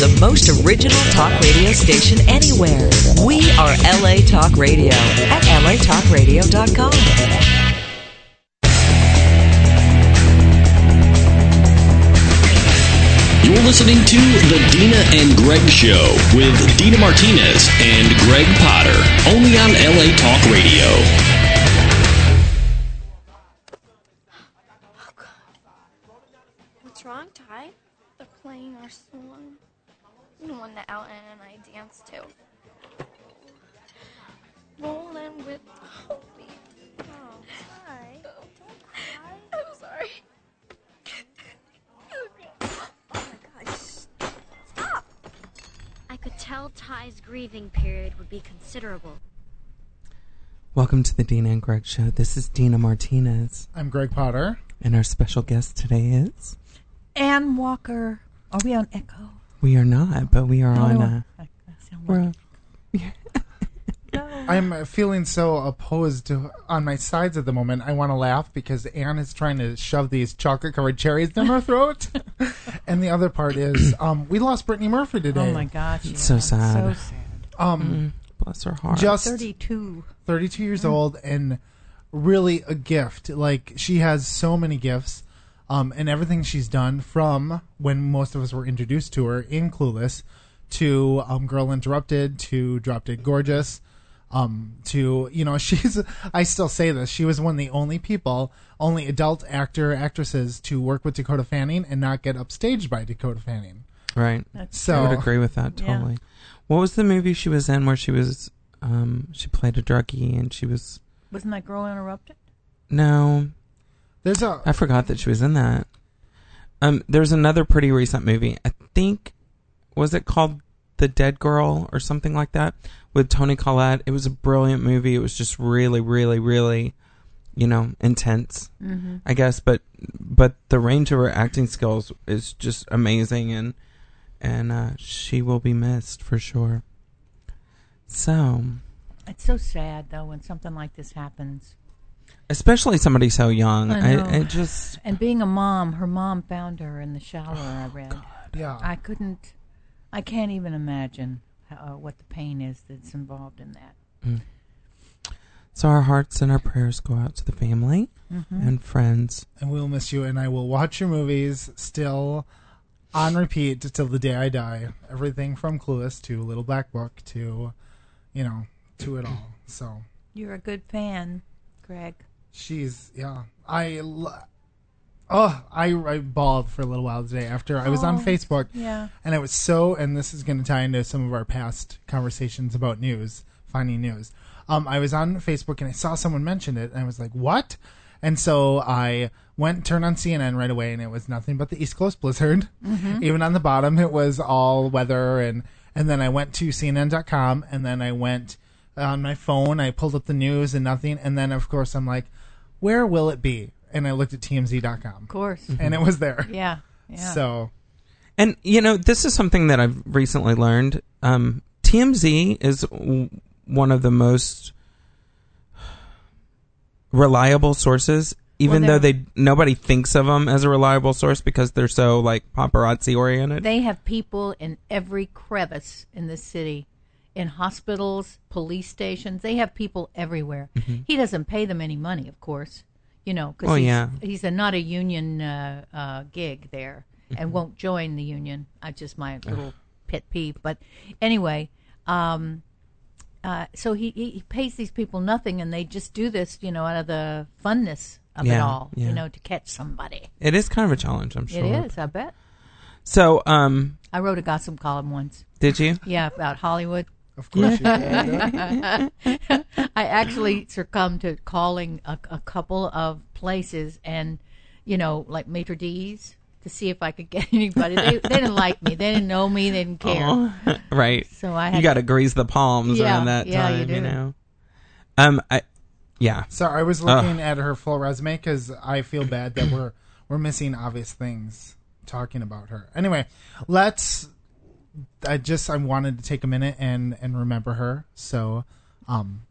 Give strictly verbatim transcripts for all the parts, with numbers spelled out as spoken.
the most original talk radio station anywhere. We are L A Talk Radio at L A talk radio dot com. You're listening to The Dina and Greg Show with Dina Martinez and Greg Potter, only on L A Talk Radio. Oh, God. What's wrong, Ty? They're playing our song. The one that Alton and I danced to. Rolling with Hopi. Oh, Ty. Don't cry. I'm sorry. I could tell Ty's grieving period would be considerable. Welcome to the Dina and Greg Show. This is Dina Martinez. I'm Greg Potter. And our special guest today is... Ann Walker. Are we on Echo? We are not, but we are no, on... No. Uh, I, I sound we're like no. I'm feeling so opposed to, on my sides at the moment. I want to laugh because Ann is trying to shove these chocolate-covered cherries down her throat. And the other part is, um, we lost Brittany Murphy today. Oh, my gosh. Yeah. So sad. So sad. Um, mm, bless her heart. Just thirty-two. thirty-two years mm. old and really a gift. Like, she has so many gifts. Um, and everything she's done from when most of us were introduced to her in Clueless to um, Girl Interrupted to Drop Dead Gorgeous. Um, to, you know, she's, I still say this, she was one of the only people, only adult actor, actresses to work with Dakota Fanning and not get upstaged by Dakota Fanning. Right. That's so I would agree with that totally. Yeah. What was the movie she was in where she was, um, she played a druggie and she was... Wasn't that Girl Interrupted? No. There's a... I forgot that she was in that. Um, there's another pretty recent movie. I think, was it called The Dead Girl or something like that? With Toni Collette. It was a brilliant movie. It was just really, really, really, you know, intense, mm-hmm. I guess. But but the range of her acting skills is just amazing, and and uh, she will be missed for sure. So, it's so sad though when something like this happens, especially somebody so young. I know. I, I just and being a mom, her mom found her in the shower. Oh, I read. God. Yeah, I couldn't. I can't even imagine. Uh, what the pain is that's involved in that. Mm. So our hearts and our prayers go out to the family mm-hmm. and friends. And we'll miss you, and I will watch your movies still on repeat till the day I die. Everything from Clueless to Little Black Book to, you know, to it all. So you're a good fan, Greg. She's, yeah. I... Lo- Oh, I, I bawled for a little while today after I was oh, on Facebook. Yeah. And I was so, and this is going to tie into some of our past conversations about news, finding news. Um, I was on Facebook and I saw someone mention it and I was like, what? And so I went and turned on C N N right away and it was nothing but the East Coast blizzard. Mm-hmm. Even on the bottom, it was all weather. And, and then I went to C N N dot com and then I went on my phone, I pulled up the news and nothing. And then, of course, I'm like, where will it be? And I looked at T M Z dot com. Of course. And it was there. Yeah. Yeah. So. And, you know, this is something that I've recently learned. Um, T M Z is w- one of the most reliable sources, even well, though they nobody thinks of them as a reliable source because they're so, like, paparazzi oriented. They have people in every crevice in the city. In hospitals, police stations. They have people everywhere. Mm-hmm. He doesn't pay them any money, of course. You know, because oh, he's, yeah. he's a, not a union uh, uh, gig there and mm-hmm. won't join the union. That's just my little pet peeve. But anyway, um, uh, so he, he pays these people nothing, and they just do this, you know, out of the funness of yeah, it all, yeah. you know, to catch somebody. It is kind of a challenge, I'm sure. It is, I bet. So, um... I wrote a gossip column once. Did you? Yeah, about Hollywood. Of course you did. I actually succumbed to calling a, a couple of places and, you know, like maitre d's to see if I could get anybody. They, they didn't like me. They didn't know me. They didn't care. Oh, right. So I had You got to grease the palms yeah, around that yeah, time, you, do. you know. Um, I, yeah. So I was looking Ugh. at her full resume because I feel bad that we're we're missing obvious things talking about her. Anyway, let's. I just I wanted to take a minute and, and remember her. So, um,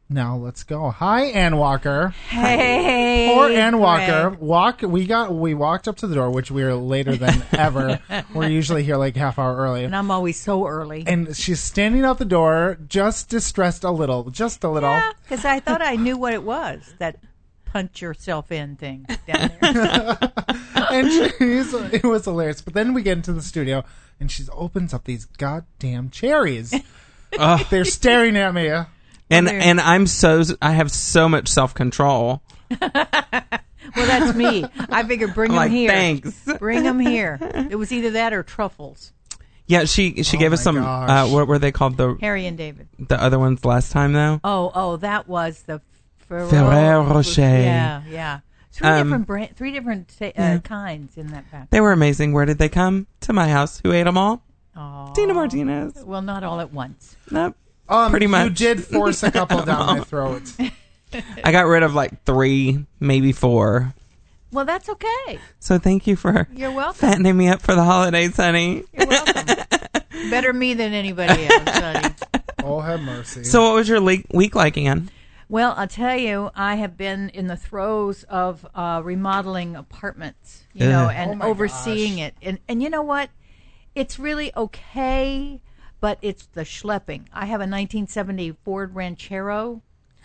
Now let's go. Hi, Ann Walker. Hey, Poor Ann Walker. Greg. Walk. We got. We walked up to the door, which we are later than ever. We're usually here like half hour early. And I'm always so early. And she's standing out the door, just distressed a little, just a little. Yeah, because I thought I knew what it was, that punch yourself in thing down there. And she's, it was hilarious. But then we get into the studio, and she opens up these goddamn cherries. They're staring at me. And there- and I'm so I have so much self control. Well, that's me. I figured bring I'm them like, here. thanks. Bring them here. It was either that or truffles. Yeah, she she Oh gave us my some. gosh. Uh, what were they called? The Harry and David. the other ones last time though. Oh, oh, that was the Ferrero, Ferrero Rocher. Yeah, yeah. Three Um, different brand, three different uh, yeah. kinds in that pack. They were amazing. Where did they come? To my house. Who ate them all? Oh. Dina Martinez. Well, not all at once. Nope. Um, Pretty You much. did force a couple down my throat. I got rid of like three, maybe four. Well, that's okay. So thank you for You're welcome. fattening me up for the holidays, honey. You're welcome. Better me than anybody else, honey. Oh, have mercy. So what was your le- week like, Ann? Well, I'll tell you, I have been in the throes of uh, remodeling apartments, you know, Ugh. and Oh my overseeing gosh. it. And and you know what? It's really okay, but it's the schlepping. I have a nineteen seventy Ford Ranchero.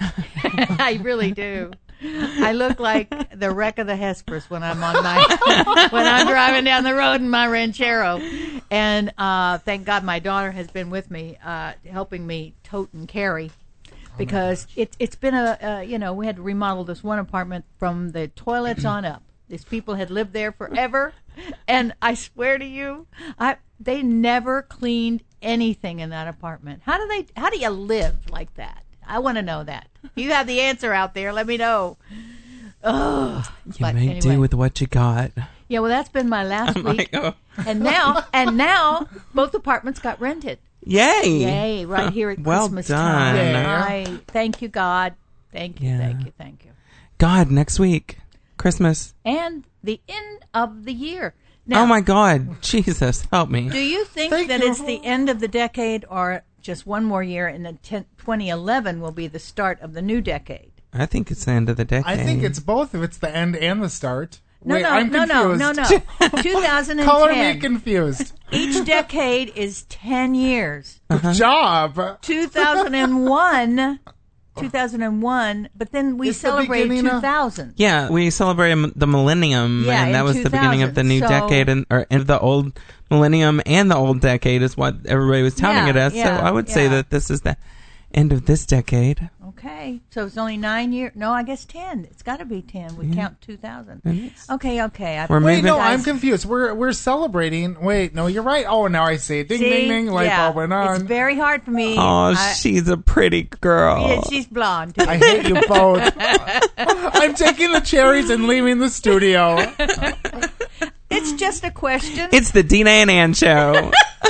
I really do. I look like the wreck of the Hesperus when I'm on my when I'm driving down the road in my Ranchero. And uh, thank God my daughter has been with me, uh, helping me tote and carry. Because it, it's been a, uh, you know, we had to remodel this one apartment from the toilets on up. These people had lived there forever. And I swear to you, I they never cleaned anything in that apartment. How do they, how do you live like that? I want to know that. You have the answer out there. Let me know. Oh, You but make anyway. do with what you got. Yeah, well, that's been my last I'm week. like, oh. And now, and now, both apartments got rented. Yay! Yay! Right here at Well Christmas done. time. Yeah. I thank you, God. Thank you, Yeah. thank you, thank you. God, next week, Christmas. And the end of the year. Now, Oh my God, Jesus, help me. do you think Thank that you. it's the end of the decade, or just one more year, and then ten, twenty eleven will be the start of the new decade? I think it's the end of the decade. I think it's both. If it's the end and the start. No, Wait, no, I'm no, no, confused. no, no. two thousand ten. Color me confused. Each decade is ten years. Uh-huh. Good job. two thousand one, two thousand one, but then we It's the celebrated beginning two of- thousand. Yeah, we celebrated the millennium, Yeah, and that in was the beginning of the new two thousand, so- decade, and or end of the old millennium and the old decade is what everybody was touting Yeah, it as. yeah, so I would say yeah. that this is the end of this decade. Okay, so it's only nine years. No, I guess ten. It's got to be ten. We count two thousand. It is. Okay, okay. I, We're Wait, moving- no, Guys, I'm confused. We're we're celebrating. Wait, no, you're right. Oh, now I see. Ding, see? ding, ding. Light yeah. bulb went on. It's very hard for me. Oh, I- she's a pretty girl. yeah, she's blonde. Too. I hate you both. I'm taking the cherries and leaving the studio. It's just a question. It's the Dina and Ann show.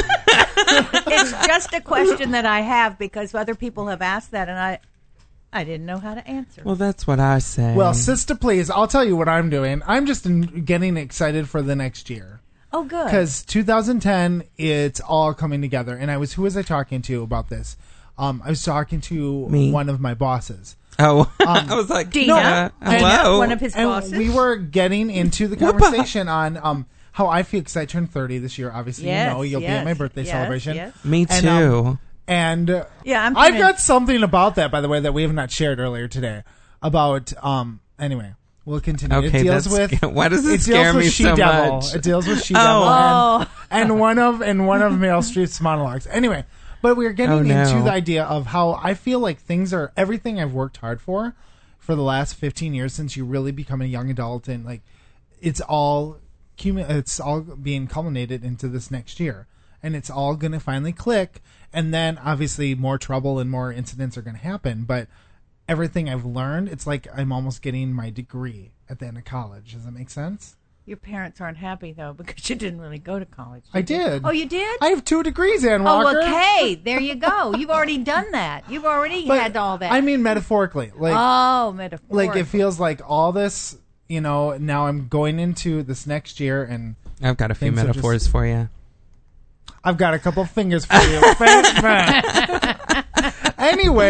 It's just a question that I have because other people have asked that, and I, I didn't know how to answer. Well, that's what I say. Well, sister, please, I'll tell you what I'm doing. I'm just in, getting excited for the next year. oh, good. Because two thousand ten, it's all coming together. And I was, who was I talking to about this? Um, I was talking to Me. one of my bosses. oh, I was like, Dina, uh, Dina, hello. one of his And bosses. we were getting into the Whoop-a. conversation on um, how I feel because I turned thirty this year. Obviously, Yes, you know, you'll be at yes, my birthday yes, celebration. yes. Me too. And, um, And uh, Yeah, I'm I've turning- got something about that, by the way, that we have not shared earlier today. About um. Anyway, we'll continue. Okay, it deals that's with. sca- why does it it scare deals with me she so devil. much? It deals with she Oh. devil Oh. and, and one of and one of Meryl Streep's monologues. Anyway, but we're getting Oh, no. into the idea of how I feel like things are everything I've worked hard for for the last fifteen years since you really become a young adult, and like it's all cumu- it's all being culminated into this next year, and it's all going to finally click, and then obviously more trouble and more incidents are going to happen, but everything I've learned, it's like I'm almost getting my degree at the end of college. Does that make sense? Your parents aren't happy though because you didn't really go to college. I you? did. Oh, you did? I have two degrees, Ann Oh, Walker. okay. There you go. You've already done that. You've already But had all that. I mean metaphorically. Like oh, metaphor. like it feels like all this, you know, now I'm going into this next year and I've got a few Things are metaphors just- for you. I've got a couple fingers for you. Fa- fa- anyway,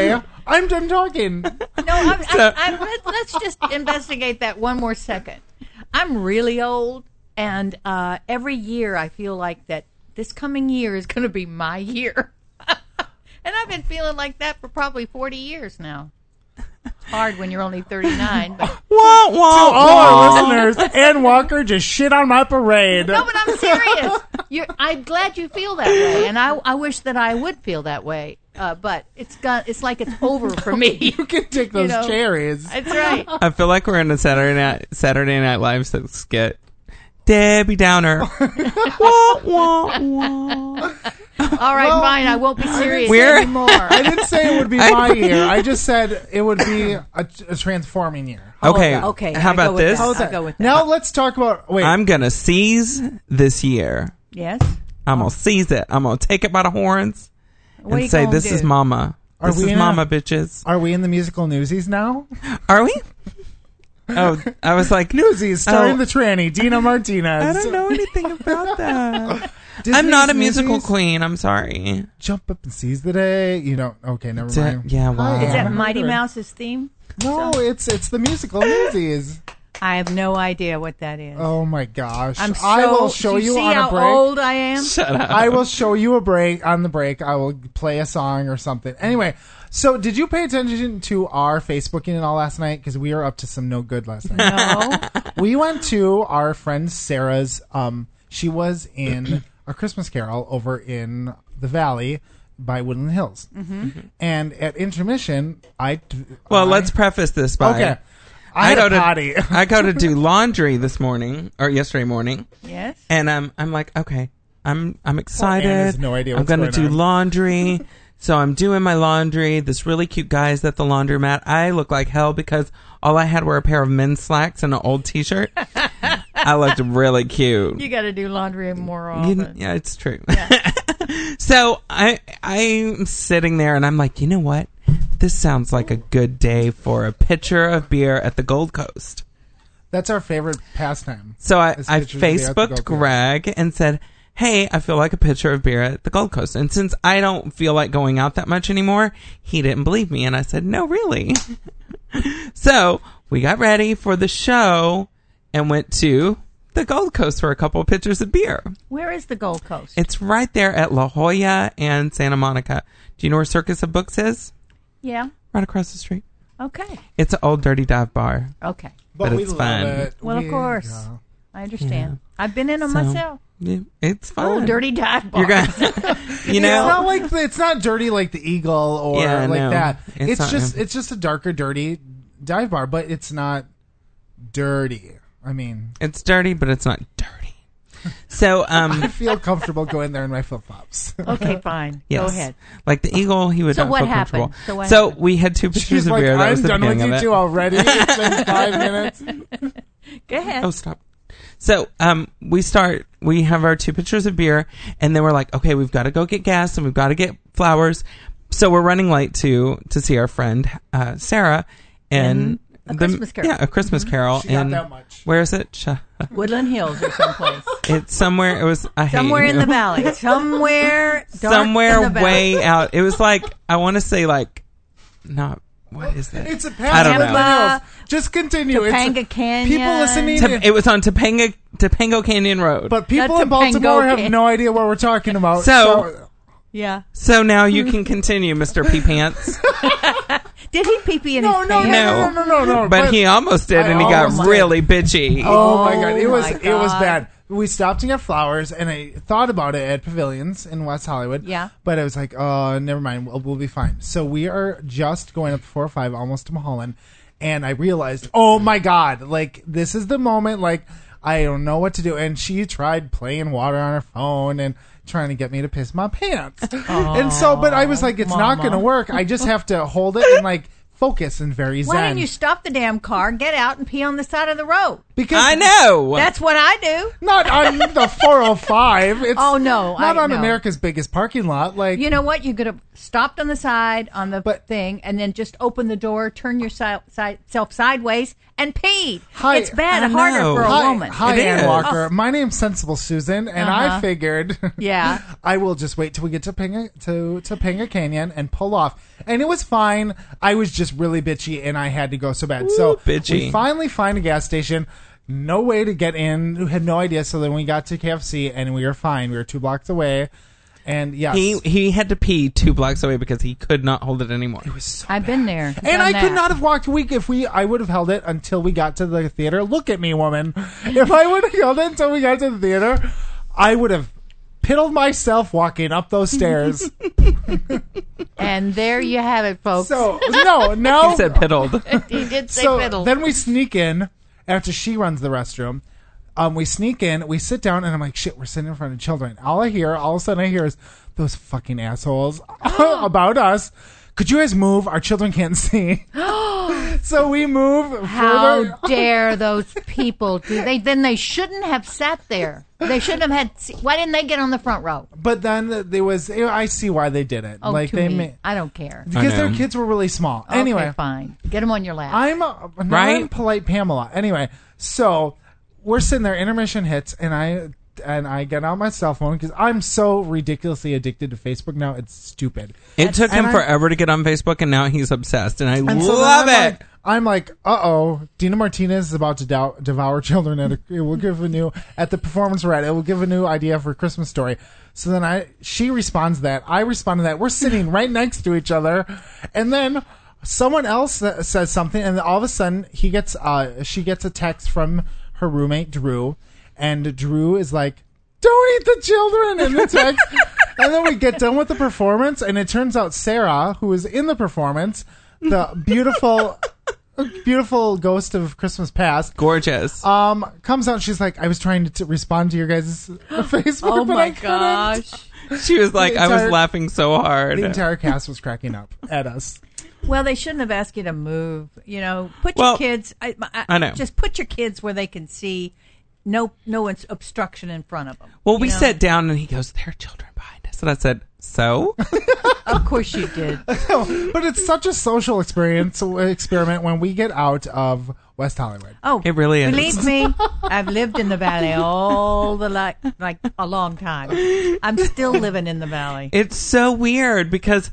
I'm done talking. No, I'm, I'm, I'm, let, let's just investigate that one more second. I'm really old, and uh, every year I feel like that this coming year is going to be my year. And I've been feeling like that for probably forty years now. It's hard when you're only thirty-nine. But Wah, wah, To all our wah. listeners, Ann Walker just shit on my parade. no, but I'm serious. You're, I'm glad you feel that way, and I, I wish that I would feel that way. Uh, but it's got it's like it's over for me. You can take those You know, cherries. That's right. I feel like we're in a Saturday Night Saturday Night Live skit. Debbie Downer. Wah, wah, wah. All right, Well, fine. I won't be serious We're- anymore. I didn't say it would be my year. I just said it would be a, a transforming year. How about Okay. that? Okay, How I go about with this? that. How's I'll that? go with that. Now let's talk about. Wait, I'm gonna seize this year. Yes. I'm gonna seize it. I'm gonna take it by the horns What are and you say, gonna "This do? is Mama. Are This we is in a- Mama, bitches." are we in the musical Newsies now? Are we? Oh, I was like, Newsies starring Oh. the tranny Dina Martinez. I don't know anything about that. Disney's I'm not a musical Newsies? queen. I'm sorry. Jump up and seize the day. You don't. Okay, never Is that- mind. yeah, wow. Hi, Is that Ann. Mighty Mouse's theme? No, it's it's the musical Newsies. I have no idea what that is. Oh my gosh! I'm so. I will show do you you see on how a break. old I am? Shut up. I will show you a break on the break. I will play a song or something. Anyway, so did you pay attention to our Facebooking and all last night? Because we were up to some no good last night. No. We went to our friend Sarah's. Um, she was in a Christmas Carol over in the Valley by Woodland Hills, mm-hmm. and at intermission, I Well, I- let's preface this by okay. I, had go a to potty. I go to do laundry this morning or yesterday morning, Yes. and um, I'm like, okay, I'm I'm Ann excited. has no idea I'm what's gonna going do on. laundry. So I'm doing my laundry. This really cute guy's at the laundromat. I look like hell because all I had were a pair of men's slacks and an old T-shirt. I looked really cute. You got to do laundry more You- often. yeah, it's true. So I I'm sitting there and I'm like, you know what? This sounds like a good day for a pitcher of beer at the Gold Coast. That's our favorite pastime. So I, It's I pitchers of beer at the Facebooked Gold Coast. Greg and said, hey, I feel like a pitcher of beer at the Gold Coast. And since I don't feel like going out that much anymore, he didn't believe me. And I said, no, really? So we got ready for the show and went to the Gold Coast for a couple of pitchers of beer. Where is the Gold Coast? It's right there at La Jolla and Santa Monica. Do you know where Circus of Books is? yeah. Right across the street. Okay. It's an old dirty dive bar. Okay. But we it's love fun. it. Well, of We- course. yeah. I understand. Yeah. I've been in them So, myself. Yeah, it's fun. Oh, dirty dive bar. You're gonna, you It's know, not like the, it's not dirty like the Eagle or Yeah, like no. that. It's It's, not- just it's just a darker, dirty dive bar, but it's not dirty. I mean, it's dirty, but it's not dirty. So, I um, feel comfortable going there in my flip flops. Okay, fine. yes, Go ahead. like the Eagle, he would So not what feel happened? comfortable. So what So happened? we had two pitchers She's of like, beer. That I'm was the done with beginning you of two it. already. It's been five minutes. Go ahead. Oh, stop. So, um, we start, we have our two pitchers of beer, and then we're like, okay, we've got to go get gas and we've got to get flowers. So we're running late to, to see our friend, uh, Sarah, and A Christmas Carol. Yeah, a Christmas Carol. She got and that much. where is it? Sh- Woodland Hills or someplace. It's somewhere, it was, I hate Somewhere in you. the valley. Somewhere dark Somewhere in the valley. way out. It was like, I want to say like, not, what is that? It's a I don't know. pass. Just continue. Topanga it's Canyon. People listening, Top- it was on Topanga, Topanga Canyon Road. but people Not in Baltimore Topanga have Canyon. no idea what we're talking about. So- Yeah. So now you can continue, Mister P Pants. Did he pee pee in no, his no, no, pants? no, no, no, no. But he almost did, I and he got almost did. really bitchy. Oh, my god, it Oh was my it was God. bad. We stopped to get flowers, and I thought about it at Pavilions in West Hollywood. Yeah. but I was like, oh, never mind, we'll, we'll be fine. So we are just going up four or five, almost to Mulholland, and I realized, oh my god, like this is the moment. Like I don't know what to do, and she tried playing water on her phone and trying to get me to piss my pants. And so, but I was like, it's not Mama. going to work. I just have to hold it and like focus and very zen. Why didn't you stop the damn car, get out, and pee on the side of the road? Because I know. That's what I do. not on the four oh five. It's Oh, no, not I- on no. America's biggest parking lot. Like You know what? You could have stopped on the side on the But- thing, and then just open the door, turn yourself si- self sideways, and peed. Hi- it's bad, I harder know. for a Hi, woman. hi It Ann is. Walker. My name's Sensible Susan, and I Uh-huh. figured, Yeah. I will just wait till we get to Pinga to to Pinga Canyon and pull off. And it was fine. I was just really bitchy, and I had to go so bad. so bitchy. we finally find a gas station. No way to get in. We had no idea. So then we got to K F C, and we were fine. We were two blocks away, and yes, He he had to pee two blocks away because he could not hold it anymore. it was so I've been there. And done I could that. not have walked a week if we. I would have held it until we got to the theater. Look at me, woman. If I would have held it until we got to the theater, I would have piddled myself walking up those stairs. And there you have it, folks. So no, no. He said piddled. he did say so fiddle. then we sneak in after she runs the restroom. Um, we sneak in, we sit down, and I'm like, shit, we're sitting in front of children. All I hear, all of a sudden I hear is those fucking assholes about us. Could you guys move? Our children can't see. So we move How further. dare those people do they? Then they shouldn't have sat there. They shouldn't have had. Why didn't they get on the front row? But then there was, I see why they did it. Oh, like to they me, ma- I don't care. because I their know. kids were really small. Okay, Anyway, fine. Get them on your lap. I'm a Right? non-polite Pamela. Anyway, so we're sitting there, intermission hits, and I and I get out my cell phone because I'm so ridiculously addicted to Facebook now. It's stupid. It took him and I- forever to get on Facebook, and now he's obsessed, and I And so then love I'm it. Like, I'm like, uh oh, Dina Martinez is about to dow- devour children. At a, it will give a new at the performance we're at. It will give a new idea for a Christmas story. So then I, she responds to that. I respond to that. We're sitting right next to each other, and then someone else th- says something, and all of a sudden he gets, uh, she gets a text from her roommate Drew, and Drew is like, "Don't eat the children," in the text. And then we get done with the performance, and it turns out Sarah, who is in the performance, the beautiful, beautiful ghost of Christmas past, Gorgeous. um, comes out. And she's like, "I was trying to t- respond to your guys' Facebook, oh but my I couldn't." gosh. She was like, the I was entire- laughing so hard. The entire cast was cracking up at us. Well, they shouldn't have asked you to move. You know, put Well, your kids. I, I, I know. Just put your kids where they can see. No, no ins- obstruction in front of them. Well, you we know? sat down, and he goes, "There are children behind us," and I said, "So." Of course you did. But it's such a social experience experiment when we get out of West Hollywood. Oh, It really is. Believe me, I've lived in the valley all the like like a long time. I'm still living in the valley. It's so weird because,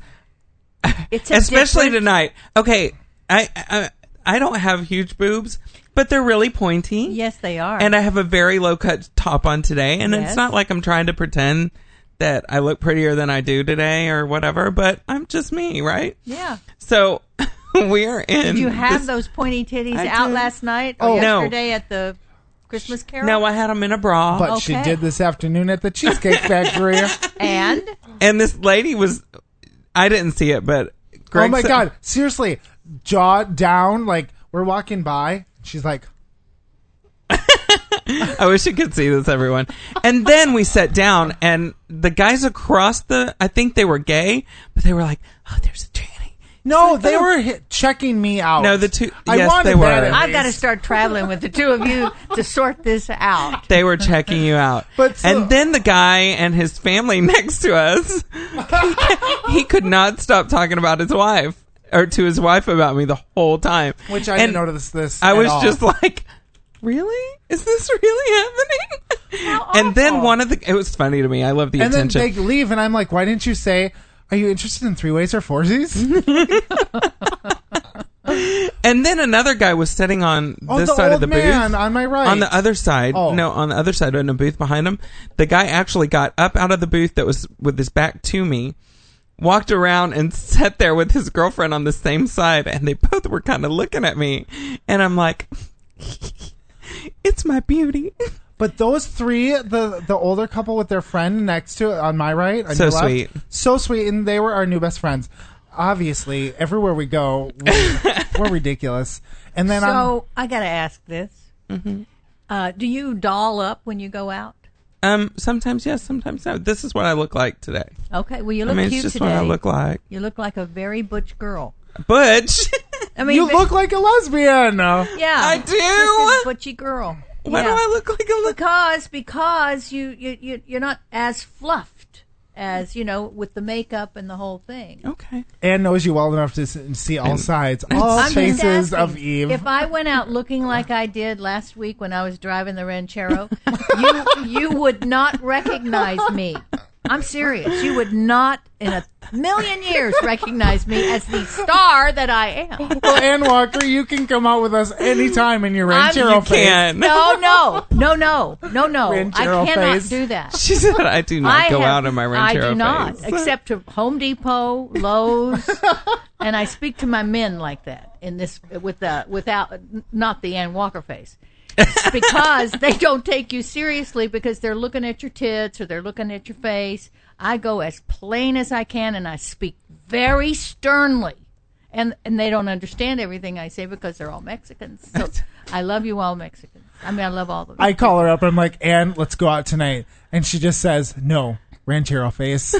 It's a especially different- tonight. Okay, I, I I don't have huge boobs, but they're really pointy. Yes, they are. And I have a very low cut top on today, and Yes. it's not like I'm trying to pretend that I look prettier than I do today or whatever, but I'm just me, right? yeah. So we're in. Did you have this- those pointy titties I out did. last night or Oh. No. yesterday at the Christmas Carol? No, I had them in a bra. But she Okay. did this afternoon at the Cheesecake Factory. And And this lady was, I didn't see it, but Greg Oh my said- God. Seriously. Jaw down. Like, we're walking by. She's like, I wish you could see this, everyone. And then we sat down, and the guys across the, I think they were gay, but they were like, "Oh, there's a tranny." no, they were hit, checking me out. No, the two- I yes, wanted they were. that at I've got to least. start traveling with the two of you to sort this out. They were checking you out. But so- and then the guy and his family next to us, he, he could not stop talking about his wife, or to his wife about me the whole time. Which I And didn't notice this. I at was all. just like, really? Is this really happening? How And then awful. one of the, it was funny to me. I love the And then attention. they leave, and I'm like, why didn't you say, are you interested in three ways or foursies? And then another guy was sitting on Oh, this the side old of the man booth. on my right. On the other side, Oh. no, on the other side, in a booth behind him, the guy actually got up out of the booth that was with his back to me, walked around and sat there with his girlfriend on the same side, and they both were kind of looking at me, and I'm like, it's my beauty. But those three, the the older couple with their friend next to it on my right, on So your left, sweet. so sweet, and they were our new best friends. Obviously, everywhere we go, we're, we're ridiculous. And then I'm, So I got to ask this: uh, Do you doll up when you go out? Um, sometimes yes, sometimes no. This is what I look like today. Okay, well you I look mean, it's cute just today. what I look like. You look like a very butch girl. Butch. I mean, you but- look like a lesbian. Yeah, I do? just a butchy girl. Why Yeah. do I look like a look? Because because you you you you're not as fluffed as you know with the makeup and the whole thing. Okay. Anne knows you well enough to s- see all sides, all I'm just faces asking, of Eve. If I went out looking like I did last week when I was driving the Ranchero, you you would not recognize me. I'm serious. You would not in a million years recognize me as the star that I am. Well, Ann Walker, you can come out with us anytime in your I'm- Ranchero you face. Can. No, no, no, no, no, no. Ranchero I cannot face. do that. She said I do not I go have- out in my Ranchero I do not, face. except to Home Depot, Lowe's, and I speak to my men like that in this with the without not the Ann Walker face. It's because they don't take you seriously because they're looking at your tits or they're looking at your face. I go as plain as I can and I speak very sternly. And and they don't understand everything I say because they're all Mexicans. So I love you all Mexicans. I mean, I love all of them. I call her up. I'm like, Ann, let's go out tonight. And she just says, no, Ranchero face.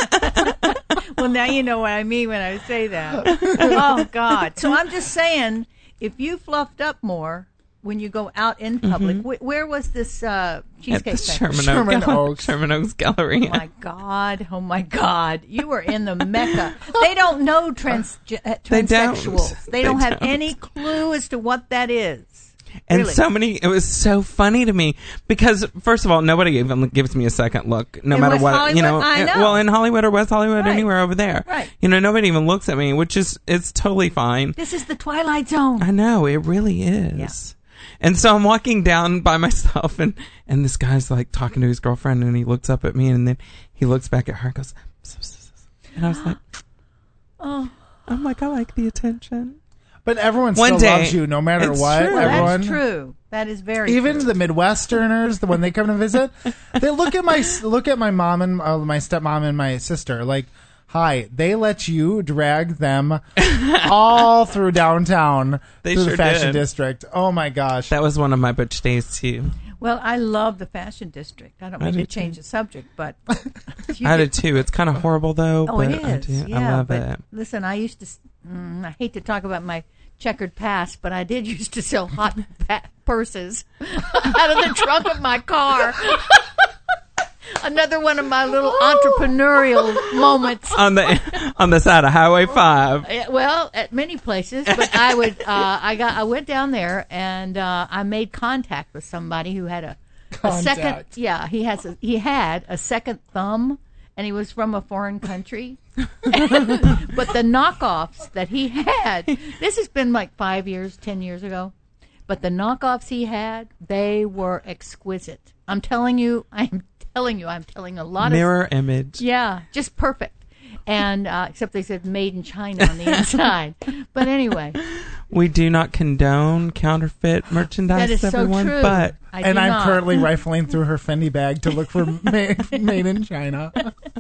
Well, now you know what I mean when I say that. Oh, God. So I'm just saying, if you fluffed up more when you go out in public, wh- where was this uh, At Cheesecake the Factory? Sherman, Sherman Oaks. Oaks. Sherman Oaks Gallery. Oh, my God. Oh, my God. You were in the Mecca. They don't know trans- uh, They don't. transsexuals. They, They don't have don't. any clue as to what that is. And Really. so many, it was so funny to me because, first of all, nobody even gives me a second look, no In matter West what, you know, Hollywood? I know. Well, in Hollywood or West Hollywood, Right. anywhere over there. Right. You know, nobody even looks at me, which is, it's totally fine. This is the Twilight Zone. I know, it really is. And so I'm walking down by myself and, and this guy's like talking to his girlfriend and he looks up at me and then he looks back at her and goes, "Psst, psst, psst." And I was like, Oh. I'm like, I like the attention. But everyone One still day- loves you no matter It's what. true. Well, Everyone, that's true. That is very even true. the Midwesterners, the when they come to visit, they look at my look at my mom and uh, my stepmom and my sister. Like, hi, they let you drag them all through downtown They through sure the fashion did. district. Oh my gosh! That was one of my butch days too. Well, I love the fashion district. I don't I mean do to change too. the subject, but you I get- did too. It's kind of horrible though, Oh, but it I, is. do, Yeah, I love but it. listen, I used to. s- Mm, I hate to talk about my checkered past, but I did used to sell hot pa- purses out of the trunk of my car. Another one of my little entrepreneurial moments. On the on the side of Highway Five. Uh, Well, at many places, but I would. Uh, I got. I went down there and uh, I made contact with somebody who had a, a second. Contact. Yeah, he has. A, he had a second thumb, and he was from a foreign country. But the knockoffs that he had, this has been like five years, ten years ago. But the knockoffs he had, they were exquisite. I'm telling you. I'm telling you. I'm telling a lot of. Mirror image. Yeah, just perfect. And uh, except they said made in China on the inside. But anyway, We do not condone counterfeit merchandise, that is so everyone, true. but I and do I'm not. currently rifling through her Fendi bag to look for made, made in China.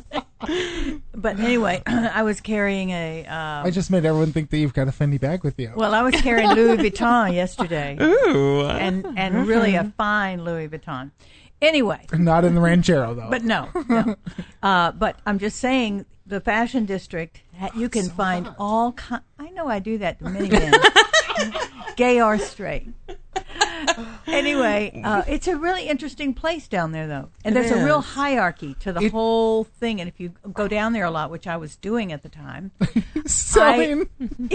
But anyway, I was carrying a. Um, I just made everyone think that you've got a Fendi bag with you. well, I was carrying Louis Vuitton yesterday, ooh. and and really a fine Louis Vuitton. Anyway, Not in the Ranchero though. but no, no. Uh, but I'm just saying, the fashion district, ha- you can find all. Ki- I know I do that to many men, gay or straight. Anyway, uh, it's a really interesting place down there, though, and It there's a real is. hierarchy to the It- whole thing. And if you go down there a lot, which I was doing at the time, selling.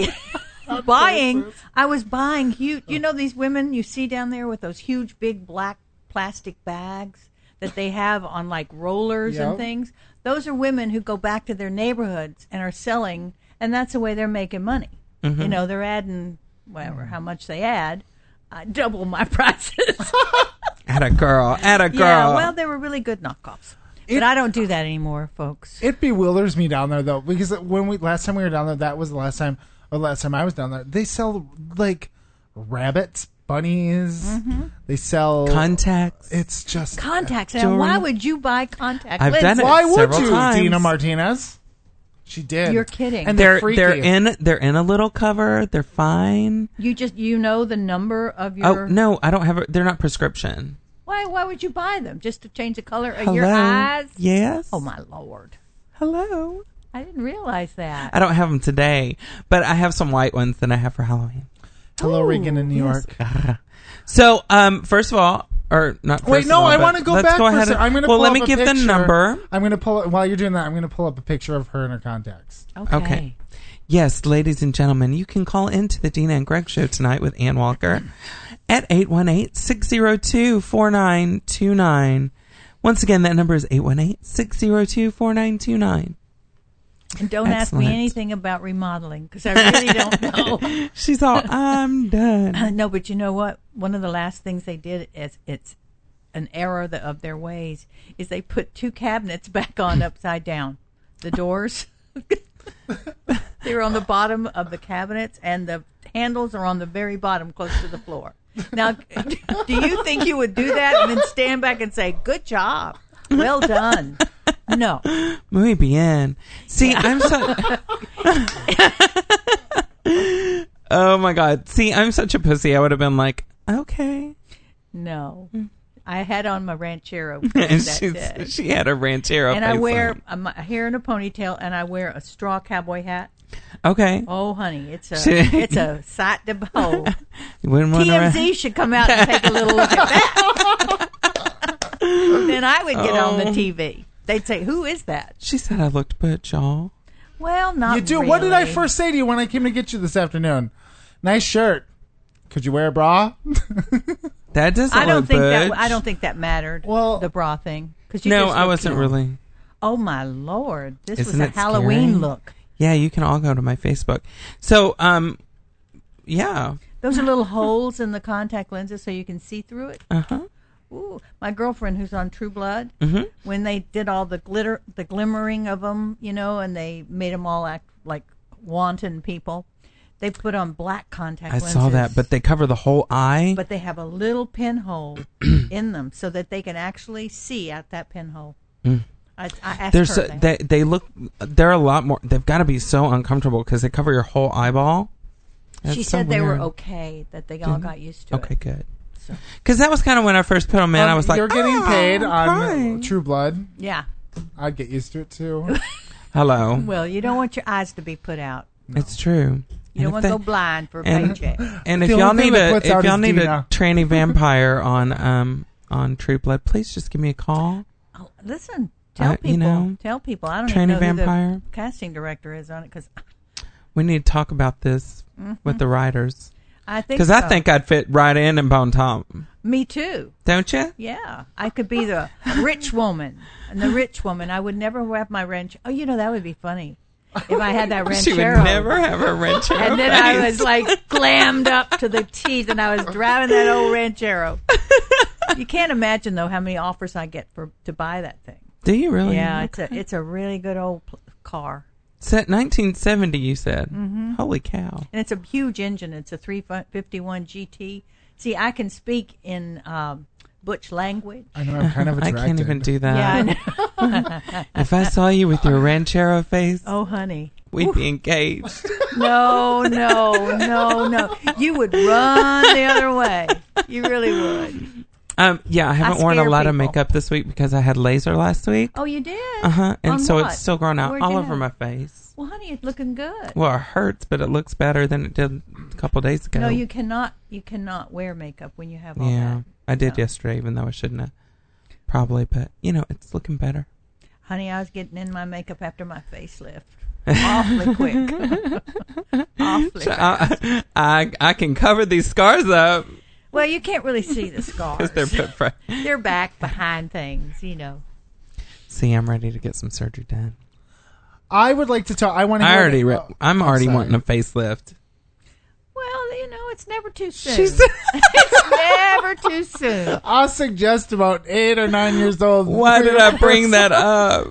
buying, I was buying huge. You know these women you see down there with those huge, big black plastic bags that they have on like rollers Yep. and things. Those are women who go back to their neighborhoods and are selling, and that's the way they're making money. You know, they're adding whatever, how much they add. I double my prices. At a girl. At a girl. Yeah, well, they were really good knockoffs. It- but I don't do that anymore, folks. It bewilders me down there though, because when we last time we were down there, that was the last time, or the last time I was down there. They sell like rabbits, bunnies. They sell Contacts. It's just Contacts. Now, Jewelry. why would you buy contact I've lenses? done it. Why would several you, times. Dina Martinez? She did. You're kidding. And they're they're, they're freaky. in they're in a little cover. They're fine. You just you know the number of Oh your. no, I don't have. A, they're not prescription. Why? Why would you buy them? Just to change the color of Hello. your eyes? Yes. Oh my lord! Hello. I didn't realize that. I don't have them today, but I have some white ones that I have for Halloween. Hello, Ooh, Regan in New York. So, um, first of all, or not first Wait, of no, all, I but want to go let's back go for a ahead sec. and- I'm going to Well, pull let up me a give picture. the number. I'm going to pull it, while you're doing that, I'm going to pull up a picture of her and her contacts. Okay. Okay. Yes, ladies and gentlemen, you can call into the Dina and Greg show tonight with Ann Walker at eight one eight, six zero two, four nine two nine. Once again, that number is eight one eight, six zero two, four nine two nine. And don't Excellent. ask me anything about remodeling because I really don't know. She's all, I'm done. No, but you know what? One of the last things they did is it's an error the- of their ways is they put two cabinets back on upside down. The doors. They were on the bottom of the cabinets, and the handles are on the very bottom, close to the floor. Now, do you think you would do that and then stand back and say, "Good job, well done"? No. Muy bien. See, I'm so. Oh my God. See, I'm such a pussy. I would have been like, okay. No. I had on my ranchero And that she's, day. she had a ranchero And I face wear on. a, my hair in a ponytail, and I wear a straw cowboy hat. Okay. Oh, honey, it's a She- it's a sight to behold. You wouldn't want T M to. Z should come out and take a little look at that. Then I would get on the Oh. T V. They'd say, "Who is that?" She said I looked butch, y'all. Well, not You do. What did I really. first say to you when I came to get you this afternoon? Nice shirt. Could you wear a bra? That doesn't I don't look think butch. that I don't think that mattered. Well- the bra thing. Cause you No, just I look wasn't cute. really. Oh my Lord! This Isn't was a it Halloween scary? look. Yeah, you can all go to my Facebook. So, um, yeah. Those are little holes in the contact lenses so you can see through it. Uh huh. Ooh, my girlfriend who's on True Blood, Mm-hmm. when they did all the glitter, the glimmering of them, you know, and they made them all act like wanton people, they put on black contact I lenses. saw that, but they cover the whole eye. but they have a little pinhole in them so that they can actually see out that pinhole. Mm. I, I asked There's her a, that. they they look they're a lot more. They've got to be so uncomfortable because they cover your whole eyeball. That's she so said they were weird. okay, that they all Did- got used to Okay, it. good. So, Because that was kind of when I first put them in. I Um, was like, you're getting "Oh, paid on hi." True Blood. yeah. I'd get used to it too. Hello. Well, you don't want your eyes to be put out. It's true. You don't And want if to go they- blind for a and- paycheck. And if The y'all only thing need that a puts if out y'all is need a Dina. tranny vampire on um on True Blood, please just give me a call. Oh, listen, tell I- people. you know, tell people. I don't Tranny even know vampire. who the casting director is on it because We need to talk about this with the writers I think because so. I think I'd fit right in and Bone Top. Me too. Don't you? Yeah, I could be the rich woman, and the rich woman. I would never have my wrench. Oh, you know that would be funny if I had that She would ranchero. never have a wrench. in her And then I face. was like glammed up to the teeth, and I was driving that old ranchero. You can't imagine though how many offers I get for to buy that thing. Do you really? Yeah, it's a it's a really good old pl- car, Set nineteen seventy. You said. Mm-hmm. Holy cow! and it's a huge engine. It's a three fifty-one G T. See, I can speak in um, butch language. I know I'm kind of I attracted. can't even do that. Yeah, I know. If I saw you with your ranchero face, Oh, honey. we'd be engaged. No, no, no, no. You would run the other way. You really would. Um, yeah, I haven't worn a scare lot of people. makeup this week because I had laser last week. Oh, you did? Uh huh. And On so what? it's still growing out Where'd all you over have my it? face. Well, honey, it's looking good. Well, it hurts, but it looks better than it did a couple days ago. No, you cannot. You cannot wear makeup when you have all Yeah, that. I did No. yesterday, even though I shouldn't have. Probably, but you know, it's looking better. Honey, I was getting in my makeup after my facelift. Awfully quick. Awfully So fast. I, I I can cover these scars up Well, you can't really see the scars. because they're put fra- They're back behind things, you know. See, I'm ready to get some surgery done. I would like to talk. I want to. I hear already, the- re- oh, I'm already sorry. wanting a facelift. Well, you know, it's never too soon. She's It's never too soon. I'll suggest about eight or nine years old. Why did I bring that up?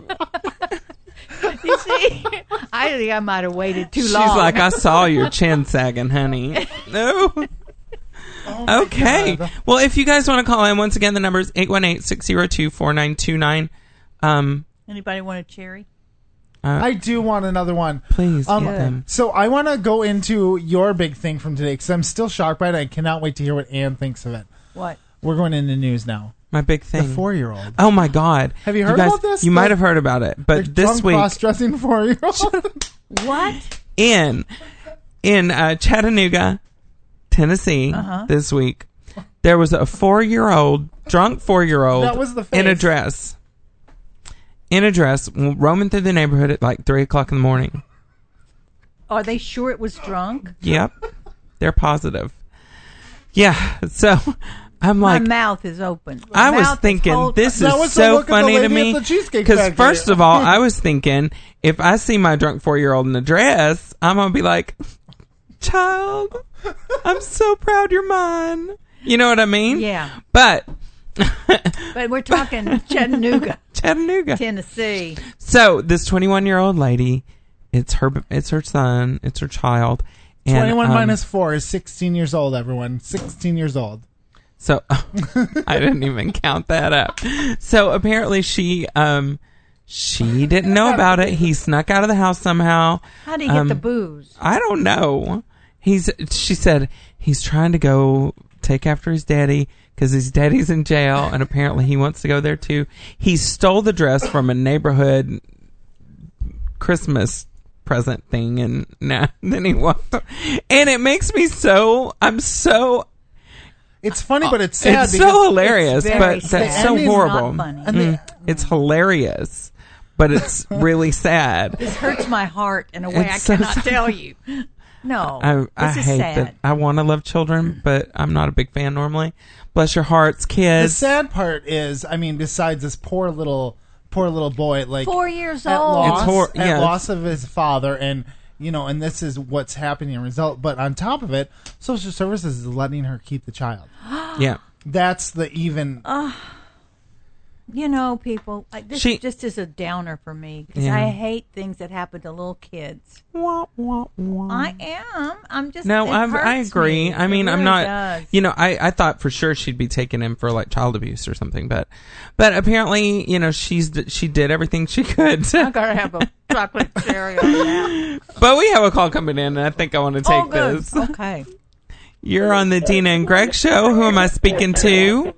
You see, I think I might have waited too She's long. like, I saw your chin sagging, honey. No. Oh my Okay. God. Well, if you guys want to call in, once again, the number is eight one eight, six zero two, four nine two nine. Um, Anybody want a cherry? I do want another one. please Um, get them. So I want to go into your big thing from today because I'm still shocked by it. I cannot wait to hear what Ann thinks of it. What? We're going into news now. My big thing. The four-year-old. Oh my God! Have you heard guys, about this? You The- might have heard about it, but The this drunk week cross-dressing four-year-old. What? in in uh, Chattanooga, Tennessee, Uh-huh. this week there was a four-year-old drunk four-year-old That was the in a face. dress, in a dress, roaming through the neighborhood at like three o'clock in the morning. Are they sure it was drunk? Yep, they're positive. Yeah, so I'm My like. mouth is open. My I was mouth is thinking, hold- this That is was the so look of the funny to lady me. at the Cheesecake Because Factory. first of all, I was thinking, if I see my drunk four-year-old in a dress, I'm going to be like, child, I'm so proud you're mine. You know what I mean? Yeah. But, But we're talking Chattanooga, Chattanooga. Tennessee. So this twenty-one-year-old lady, it's her, it's her son, it's her child. And, twenty-one um, minus four is sixteen years old, everyone. sixteen years old. So I didn't even count that up. So apparently she um she didn't know about it. He snuck out of the house somehow. How do you get Um, the booze? I don't know. He's she said he's trying to go take after his daddy because his daddy's in jail and apparently he wants to go there too. He stole the dress from a neighborhood Christmas present thing and nah, then he walked. And it makes me so I'm so It's funny, but it's sad. it's because so hilarious, it's but very that's sad. so And it's horrible. not funny. And the- Mm, it's hilarious, but it's really sad. This hurts my heart in a way It's I so cannot sad. tell you. No, I, I this is hate sad. that. I want to love children, but I'm not a big fan normally. Bless your hearts, The kids. sad part is, I mean, besides this poor little, poor little boy, like Four years at old. loss, It's hor- at yeah. loss of his father, and you know, and this is what's happening in result. But on top of it, social services is letting her keep the child. Yeah. That's the even. You know, people, like, this She- just is a downer for me because Yeah. I hate things that happen to little kids. Wah, wah, wah. I am. I'm just. No, it I'm, I hurts agree. me. I mean, It I'm really not. does. You know, I, I thought for sure she'd be taking him for like child abuse or something, but but apparently, you know, she's she did everything she could. I gotta have a chocolate cherry on that. But we have a call coming in, and I think I want to take Oh, good. this. Okay. You're on the Dina and Greg show. Who am I speaking to?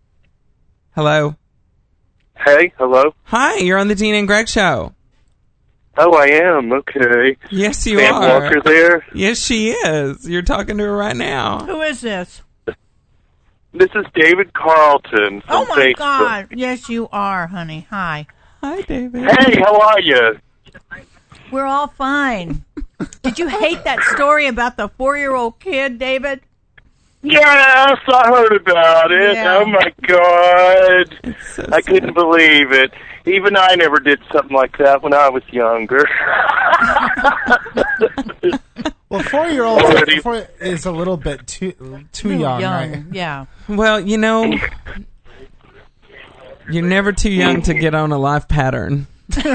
Hello. Hey, hello. Hi, you're on the Dina and Greg show. Oh, I am. Okay. Yes, you Sam are. Walker there. Yes, she is. You're talking to her right now. Who is this? This is David Carlton from Oh my Facebook. God! Yes, you are, honey. Hi. Hi, David. Hey, how are you? We're all fine. Did you hate that story about the four-year-old kid, David? Yes, I heard about it. Yeah. Oh my God. So I couldn't believe it. Even I never did something like that when I was younger. Well, four year old Already. is a little bit too too Little young. young. right? Yeah. Well, you know, you're never too young to get on a life pattern.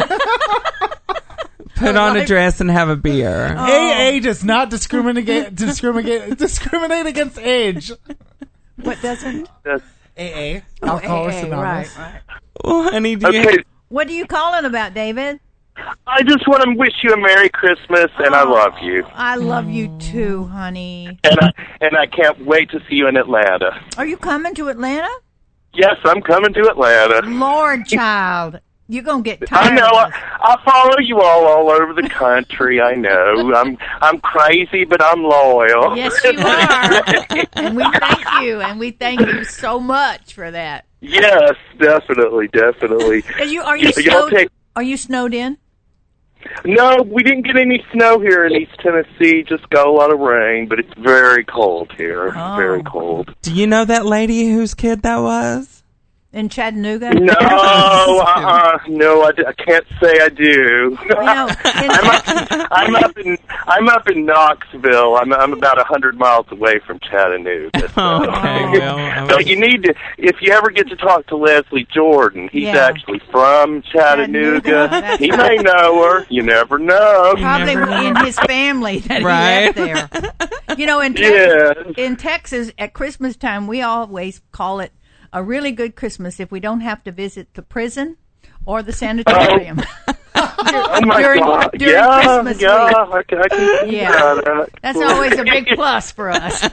Put on a dress and have a beer. A A does not discriminate discriminate discriminate against age. What doesn't? That's- A A Oh, Alcoholics A A, Anonymous. right, right. Well, honey, do you okay, What are you calling about, David? I just want to wish you a Merry Christmas, and I love you. I love you too, honey. And I, and I can't wait to see you in Atlanta. Are you coming to Atlanta? Yes, I'm coming to Atlanta. Lord, child, you're gonna get tired. I know. of I, this. I follow you all all over the country. I know. I'm I'm crazy, but I'm loyal. Yes, you are. And we thank you, and we thank you so much for that. Yes, definitely, definitely. Are you are you Yeah, y'all snowed? take- Are you snowed in? No, we didn't get any snow here in East Tennessee. Just got a lot of rain, but it's very cold here. Oh. Very cold. do you know that lady whose kid that was? In Chattanooga? No, uh-uh, no, I, d- I can't say I do. You know, in, I'm up, I'm up in I'm up in Knoxville. I'm I'm about a hundred miles away from Chattanooga. So. Oh, okay, well, I So was- you need to, if you ever get to talk to Leslie Jordan, he's Yeah. actually from Chattanooga. Chattanooga, He that's may know her. You never know. probably never know. in his family that Right. he left there. You know, in Texas, Yeah. in Texas at Christmas time, we always call it a really good Christmas if we don't have to visit the prison or the sanitarium. Oh my during- God! during yeah, Christmas yeah, week. I can, I can see Yeah. that. That's always a big plus for us.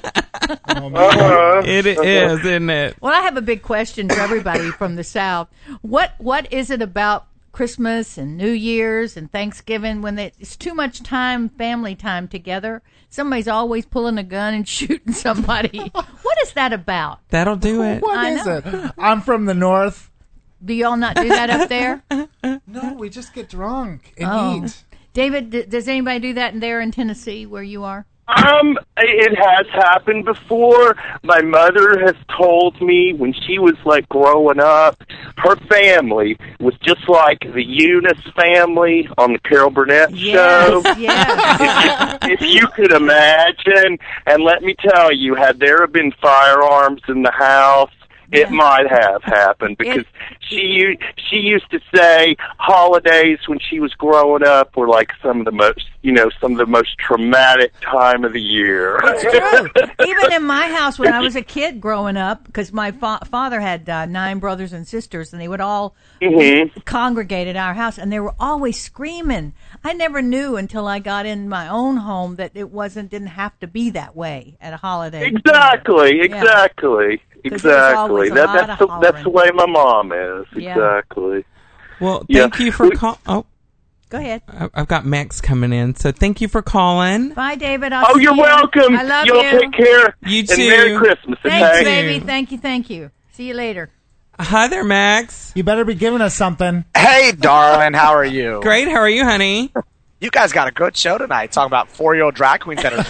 Oh, man. Uh-huh. It is, isn't it? Well, I have a big question for everybody from the South. What What is it about Christmas and New Year's and Thanksgiving when they, it's too much time, family time together? Somebody's always pulling a gun and shooting somebody. What is that about? That'll do it. What I is know. it? I'm from the north. Do y'all not do that up there? No, we just get drunk and Oh. eat. David, d- does anybody do that in there in Tennessee where you are? Um, it has happened before. My mother has told me when she was like growing up, her family was just like the Eunice family on the Carol Burnett show. Yes, yes. If you could imagine, and let me tell you, had there have been firearms in the house, it Yeah. might have happened because It- she u- she used to say holidays when she was growing up were like some of the most, you know, some of the most traumatic time of the year. It's true. Even in my house when I was a kid growing up, because my fa- father had uh, nine brothers and sisters, and they would all Mhm. congregate at our house, and they were always screaming. I never knew until I got in my own home that it wasn't didn't have to be that way at a holiday. Exactly, exactly, 'Cause there's exactly. always a That, lot that's of the, that's the way my mom is. Yeah. Exactly. Well, Yeah. thank you for call. Oh, Go ahead. I- I've got Max coming in, so thank you for calling. Bye, David. I'll Oh, see you're you. welcome. I love You'll you. take care. You And too. Merry Christmas. Thanks, okay? baby. Thank you. Thank you. See you later. Hi there, Max. You better be giving us something. Hey, darling, how are you? Great. How are you, honey? You guys got a good show tonight, talking about four-year-old drag queens that are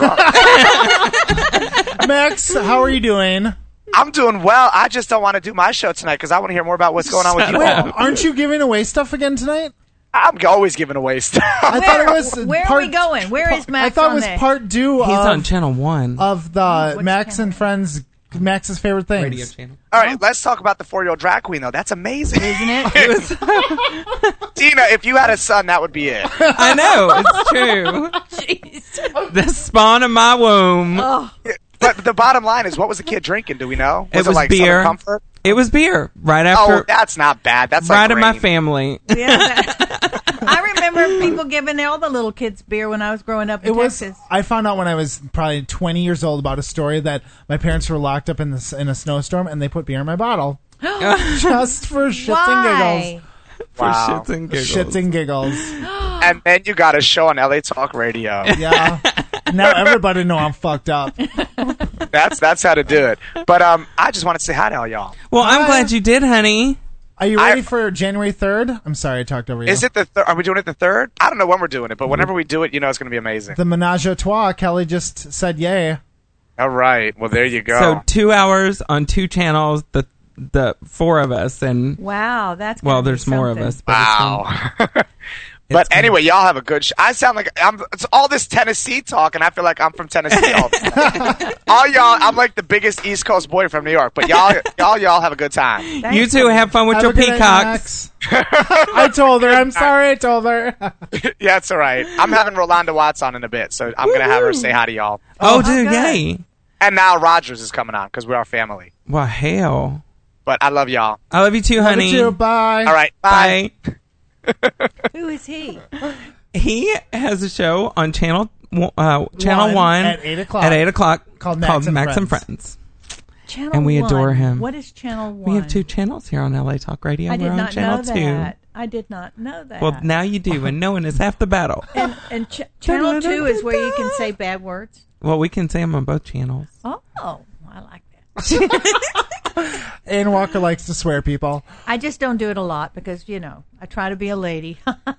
drunk. Max, how are you doing? I'm doing well. I just don't want to do my show tonight because I want to hear more about what's going on with you Wait, all. aren't you giving away stuff again tonight? I'm always giving away stuff. I thought it was Where part, are we going? Where is Max I thought on it was there? part two He's of, on channel one. of the Which Max channel? and Friends, Max's favorite things. radio channel. All right, let's talk about the four-year-old drag queen, though. That's amazing. Isn't it? Tina, if you had a son, that would be it. I know. It's true. Jeez. The spawn of my womb. Oh, But the bottom line is, what was the kid drinking? Do we know? It was like beer. Southern Comfort? It was beer right after. Oh, that's not bad. That's right like in my rain. family. yeah. that- I remember people giving all the little kids beer when I was growing up in It was. Texas. I found out when I was probably twenty years old about a story that my parents were locked up in this in a snowstorm and they put beer in my bottle just for shits and Why? giggles. For Wow. shits and giggles. Shits and giggles. And then you got a show on L A Talk Radio. Yeah. Now everybody know I'm fucked up. That's that's how to do it. But um, I just wanted to say hi to all y'all. Well, I'm Hi. glad you did, honey. Are you ready I- for January third? I'm sorry I talked over you. Is it the thir- are we doing it the third? I don't know when we're doing it, but whenever we do it, you know it's going to be amazing. the Menage a Trois? Kelly just said yay. All right. Well, there you go. So two hours on two channels. The the four of us, and Wow, that's gonna well, be there's more of something. us. But it's wow. gonna- But it's gonna- anyway, y'all have a good show. I sound like I'm. It's all this Tennessee talk, and I feel like I'm from Tennessee. All, the time. all y'all, I'm like the biggest East Coast boy from New York. But y'all, y'all, y'all have a good time. Thanks. you two have fun with Have your a good night, peacocks. Max. I told her. I'm sorry I told her. Yeah, it's all right. I'm having Rolanda Watts on in a bit, so I'm gonna have her say hi to y'all. Oh, dude, good. yay! And now Rogers is coming on because we're our family. Well, hell, But I love y'all. I love you too, Love honey. you too. Bye. All right, bye. Bye. Who is he? He has a show on channel uh, channel One one at eight o'clock. At eight o'clock Called Max and and Friends. Friends. Channel And we one. adore him. What is Channel One? We have two channels here on L A Talk Radio. I We're did on not channel know two. that. I did not know that. Well, now you do, and knowing is half the battle. and and ch- Channel Two is where you can say bad words. Well, we can say them on both channels. Oh, I like that. Ann Walker likes to swear, people. I just don't do it a lot because you know I try to be a lady.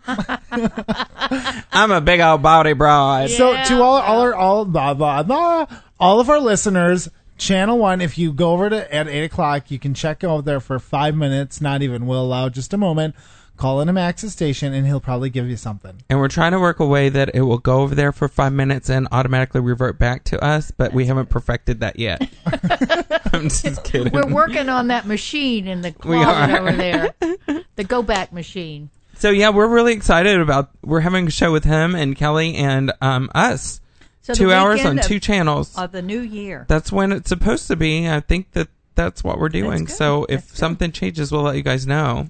I'm a big old body broad. So Yeah. to all all our all blah, blah, blah, all of our listeners, Channel One. If you go over to at eight o'clock, you can check over there for five minutes. Not even. We'll allow just a moment. Call into Max's station, and he'll probably give you something. And we're trying to work a way that it will go over there for five minutes and automatically revert back to us, but we haven't perfected that yet. I'm just kidding. We're working on that machine in the We closet are. over there, the go back machine. So yeah, we're really excited about. We're having a show with him and Kelly and um, us. So the two hours weekend on of- two channels. of the new year. That's when it's supposed to be. I think that that's what we're doing. good. So if That's good. something changes, we'll let you guys know.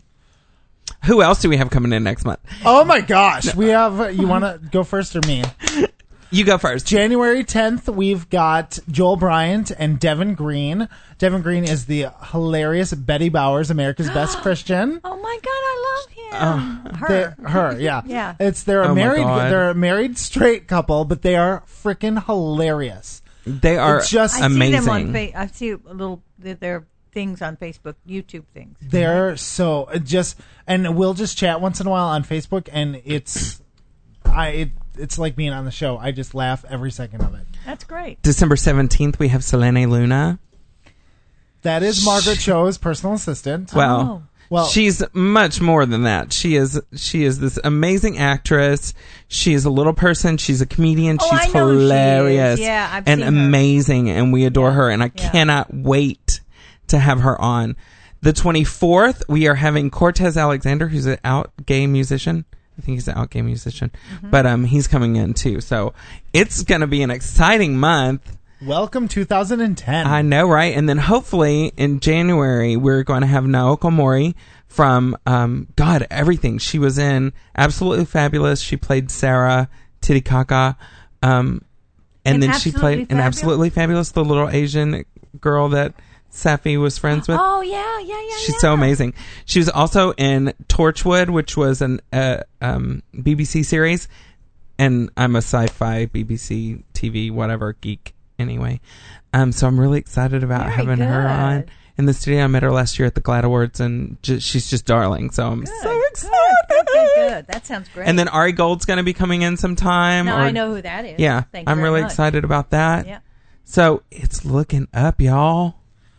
Who else do we have coming in next month? Oh my gosh, we have. You want to go first or me? You go first. January tenth, we've got Joel Bryant and Devin Green. Devin Green is the hilarious Betty Bowers, America's Best Christian. Oh my God, I love him. Her. They're- her, yeah. Yeah. It's they're a Oh my married God. they're a married straight couple, but they are freaking hilarious. They are It's just- I amazing. see them on fa- I see a little their things on Facebook, YouTube things. They're so it just and we'll just chat once in a while on Facebook, and it's I it, it's like being on the show. I just laugh every second of it. That's great. December seventeenth, we have Selene Luna. That is Margaret Cho's personal assistant. Well, Oh. Well- she's much more than that. She is she is this amazing actress. She is a little person. She's a comedian. Oh, she's I know who she is. hilarious Yeah, I've and seen her. amazing, and we adore Yeah. her. And I Yeah. cannot wait to have her on. The twenty-fourth, we are having Cortez Alexander, who's an out gay musician. I think he's an out gay musician, Mm-hmm. but um, he's coming in too. So it's going to be an exciting month. Welcome two thousand ten. I know, right? And then hopefully in January, we're going to have Naoko Mori from, um, God, everything. She was in Absolutely Fabulous. She played Sarah Titicaca. Um, and In then she Absolutely played in Fabulous? Absolutely Fabulous, the little Asian girl that Safi was friends with. Oh yeah, yeah, yeah. She's yeah. so amazing. She was also in Torchwood, which was an uh, um, B B C series. And I'm a sci-fi B B C T V whatever geek anyway. Um, so I'm really excited about Very having her good. on in the studio. I met her last year at the GLAAD Awards, and ju- she's just darling. So I'm Good, so excited. Good, good, good, good. That sounds great. And then Ari Gold's going to be coming in sometime. now or- I know who that is. Yeah, Thank you I'm very really much. excited about that. Yeah. So it's looking up, y'all.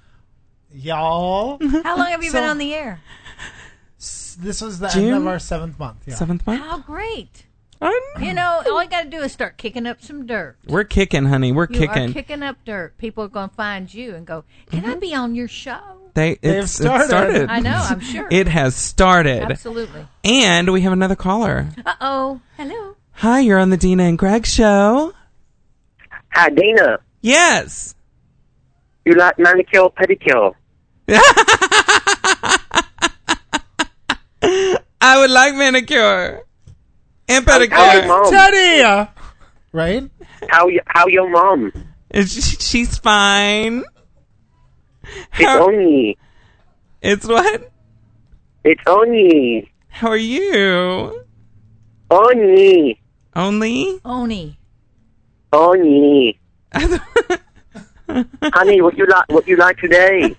Y'all. How long have you So- been on the air? This was the June? end of our seventh month. Yeah. Seventh month. How great. I'm- You know, all you got to do is start kicking up some dirt. We're kicking, honey. We're You kicking. are kicking up dirt. People are going to find you and go, "Can I be on your show?" They They've it's, started. It started. I know. I'm sure. It has started. Absolutely. And we have another caller. Uh oh. Hello. Hi, you're on the Dina and Greg show. Hi, Dina. Yes. You like manicure, pedicure? I would like manicure and How's your pedicure. mom? Teddy. Right? How y- how your mom? She- She's fine. It's How- Oni. It's what? It's Oni. How are you? Oni. Only? Oni. Oni. Honey, what you like? What you like today?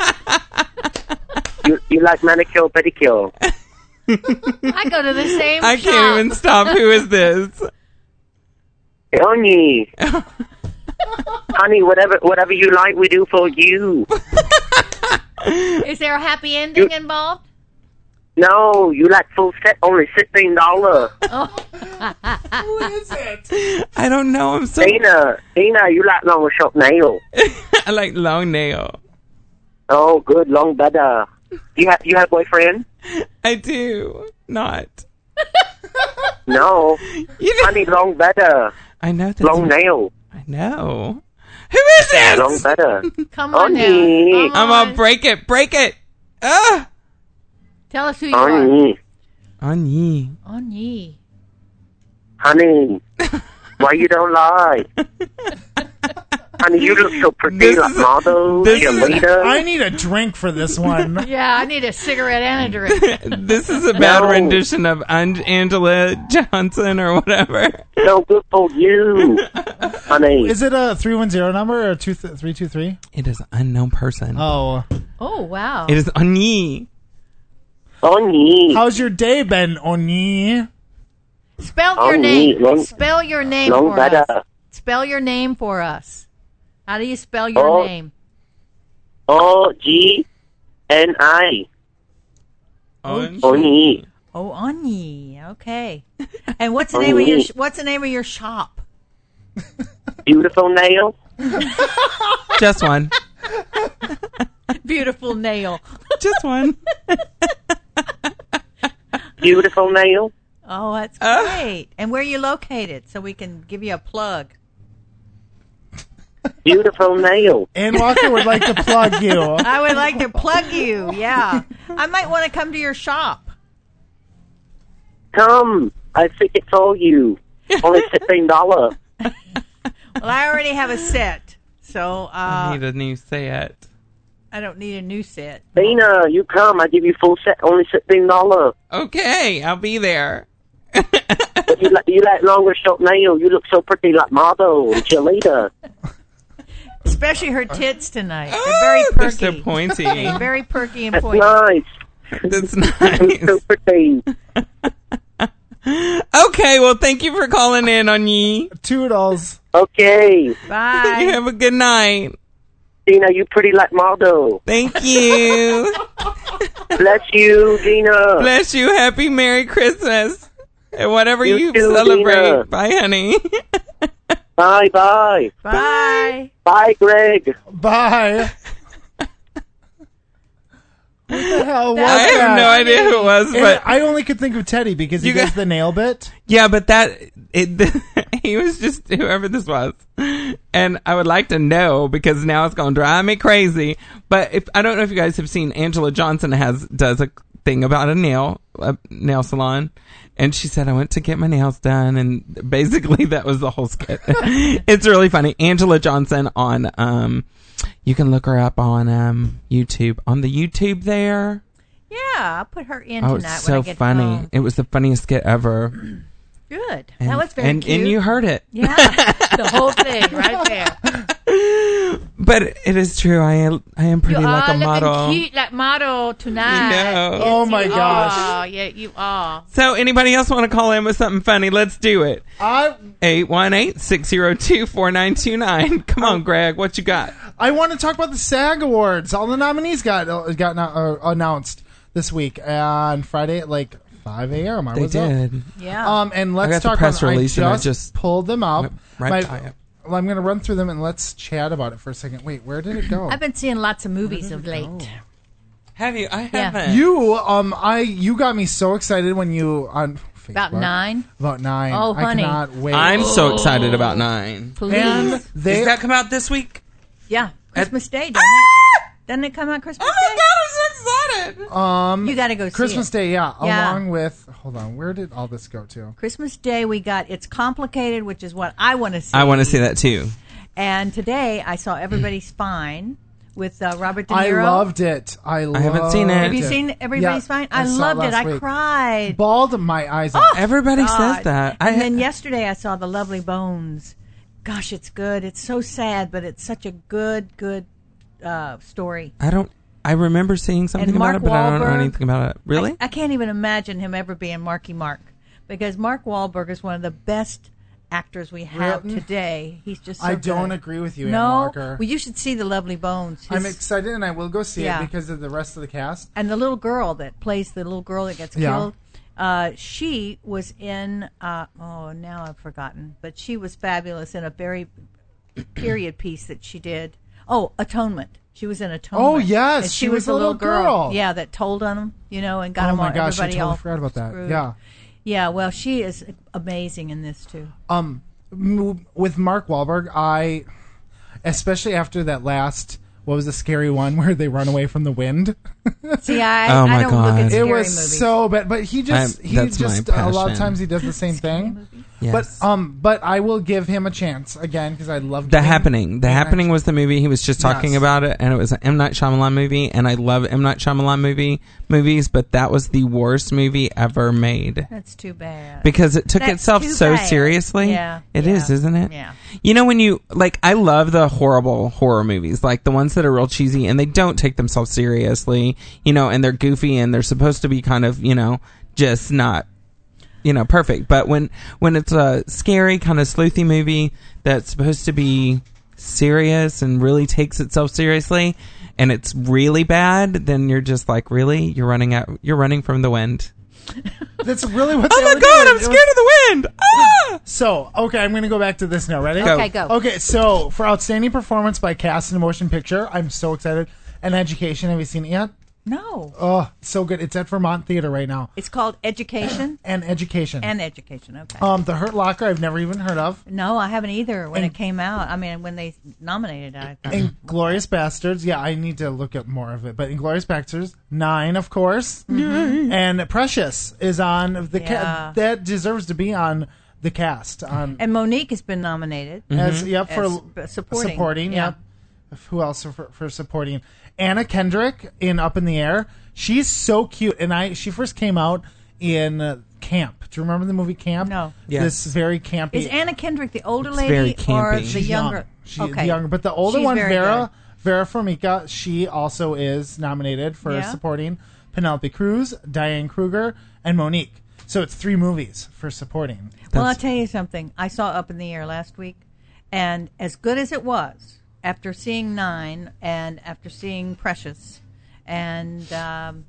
you you like manicure, pedicure? I go to the same I shop. can't even stop. Who is this? Oni. Honey, whatever whatever you like, we do for you. Is there a happy ending You- involved? No, you like full set, only sixteen dollars. Oh. Who is it? I don't know. I'm so. Dina, Dina, you like long or short nail? I like long nail. Oh, good, long better. You have you have boyfriend? I do not. No, You do- honey, long better, I know. That's long nail, I know. Who is this? long better. Come on Oni. now. Come I'm on. gonna break it. Break it. Ah. Tell us who you are. Oni, Ani. Oni. honey, why you don't lie? Honey, you look so pretty, This like is- models, this your is- leader. I need a drink for this one. Yeah, I need a cigarette and a drink. This is a bad No. rendition of An- Angela Johnson or whatever. So good for you, honey. Is it a three one zero number or a two th- three two three? It is an unknown person. Oh. Oh, wow. It is Ani. Oni, How's your day been, Oni? Spell your Oni, name. long- Spell your name long for better. us. Spell your name for us. How do you spell your Oh. name? O G N I. Oni. Oh, Oni. Okay. And what's the name of your Oni. sh- What's the name of your shop? Beautiful nail. Just one. Beautiful nail. Just one. Beautiful nail. Oh, that's Uh. great. And where are you located so we can give you a plug? Beautiful nail. Ann Walker would like to plug you. I would like to plug you. Yeah. I might want to come to your shop. Come. I think it's all you. Only sixteen dollars. Well, I already have a set, so uh, I need a new set. I don't need a new set. Dina, you come. I give you full set, only sixteen dollars. Okay, I'll be there. But you like you like longer, short nails. You look so pretty, like model and cheerleader. Especially her tits tonight. Oh, They're very they're perky. so pointy. They're very perky and That's pointy. nice. That's You so nice. pretty. Okay, well, thank you for calling in, Onni. Toodles. Okay, Bye. You have a good night. Dina, you pretty like model. Thank you. Bless you, Dina. Bless you. Happy Merry Christmas. And whatever You you, too, celebrate. Dina. Bye, honey. Bye, bye, Bye. bye, Greg. Bye. What the hell was I have that? no idea who it was, And but I only could think of Teddy because he You does got- the nail bit. yeah, but that it he was just whoever this was, and I would like to know because now it's going to drive me crazy. But if I don't know if you guys have seen, Angela Johnson has does a thing about a nail a nail salon, and she said I went to get my nails done, and basically that was the whole skit. It's really funny. Angela Johnson on um, you can look her up on um YouTube on the YouTube there. Yeah, I'll put her in Oh, tonight it's when I so get funny. home. It was the funniest skit ever. Good. And, that was very and, cute. and you heard it. Yeah, the whole thing right there. But it is true. I am, I am pretty you like are a model. looking cute like model tonight. You know. Yes, Oh, my you gosh. Are. Yeah, you are. So anybody else want to call in with something funny? Let's do it. I eight one eight, six zero two, four nine two nine. Come on, Greg. What you got? I want to talk about the SAG Awards. All the nominees got uh, got uh, announced this week on Friday at like five a.m. I They was up. did. Yeah. Um, and let's got the talk press about. release I and I just, just pulled them up. went right My- by it. well, I'm going to run through them and let's chat about it for a second. Wait, where did it go? I've been seeing lots of movies did of it late. go? Have you? I Yeah. haven't. You, um, I, you got me so excited when you on Facebook, About nine. About nine. Oh, I honey. cannot wait. I'm so excited about nine. Please. and they. Does that come out this week? yeah. Christmas Day, doesn't it? Doesn't it come out Christmas Oh my Day? god, I'm so excited. um, You got to go see Christmas it. Day, yeah, Yeah. along with. Hold on, where did all this go to? Christmas Day, we got It's Complicated, which is what I want to see. I want to see that too. And today I saw Everybody's Fine with uh, Robert De I Niro. loved it. I, I haven't seen it. Have you seen Everybody's Yeah, Fine? I I, saw it loved it. last I week. cried. Bawled my eyes Oh, out. Everybody God. says that. I and then yesterday I saw The Lovely Bones. Gosh, it's good. It's so sad, but it's such a good, good uh, story. I don't. I remember seeing something And about Mark it, but I don't know Wahlberg- anything about it. Really? I, I can't even imagine him ever being Marky Mark, because Mark Wahlberg is one of the best actors we have Really? today. He's just so I don't good. agree with you, Ann No, Walker. well, you should see The Lovely Bones. His- I'm excited and I will go see Yeah. it because of the rest of the cast. and the little girl that plays the little girl that gets Yeah. killed, uh, she was in. Uh, oh, now I've forgotten, but she was fabulous in a very period piece that she did. Oh, Atonement. She was in Atonement. Oh, yes, And she was a little girl. Yeah, that told on him, you know, and got Oh him my all, gosh, I everybody totally all forgot about that. screwed. Yeah. Yeah, well, she is amazing in this too. Um, m- with Mark Wahlberg, I, especially after that last, what was the scary one where they run away from the wind? See, I, Oh, my I don't God. look at It scary was movies. so bad, but he just I'm- he that's my just a lot of passion. times he does the same thing. Yes. But um, but I will give him a chance again because I love The Happening. The Happening was the movie he was just talking Yes. about it, and it was an M. Night Shyamalan movie, and I love M. Night Shyamalan movie movies, but that was the worst movie ever made That's too bad. because it took That's itself too so bad. seriously. Yeah, it yeah, is, isn't it? yeah. You know when you like, I love the horrible horror movies, like the ones that are real cheesy and they don't take themselves seriously, you know, and they're goofy and they're supposed to be kind of, you know, just not. You know, perfect. But when when it's a scary kind of sleuthy movie that's supposed to be serious and really takes itself seriously, and it's really bad, then you're just like, really, you're running out, you're running from the wind. That's really what. Oh they my were god, doing. I'm It scared was- of the wind. Ah! So, okay, I'm going to go back to this now. Ready? Go. Okay, go. Okay, so for outstanding performance by cast in a motion picture, I'm so excited. And education, have you seen it yet? No, Oh, so good. It's at Vermont Theater right now. it's called Education And education. and Education. Okay. um, The Hurt Locker, I've never even heard of. No, I haven't either. When And- it came out, I mean, when they nominated it, I thought, Inglorious Bastards. Yeah, I need to look up more of it. But Inglorious Bastards, nine, of course. And Precious is on the Yeah. ca- that deserves to be on the cast. On And Monique has been nominated. as yep for As supporting. supporting. Yeah. Yep. Who else for, for supporting? Anna Kendrick in Up in the Air. She's so cute, and I she first came out in uh, Camp. Do you remember the movie Camp? No. Yes. This very campy. Is Anna Kendrick the older It's lady very or campy. the She's younger? young. She, okay. the younger, but the older She's one, very Vera good. Vera Farmiga, she also is nominated for Yeah. supporting. Penelope Cruz, Diane Kruger, and Monique. So it's three movies for supporting. Well, I'll That's- tell you something. I saw Up in the Air last week, and as good as it was, after seeing Nine and after seeing Precious, and um,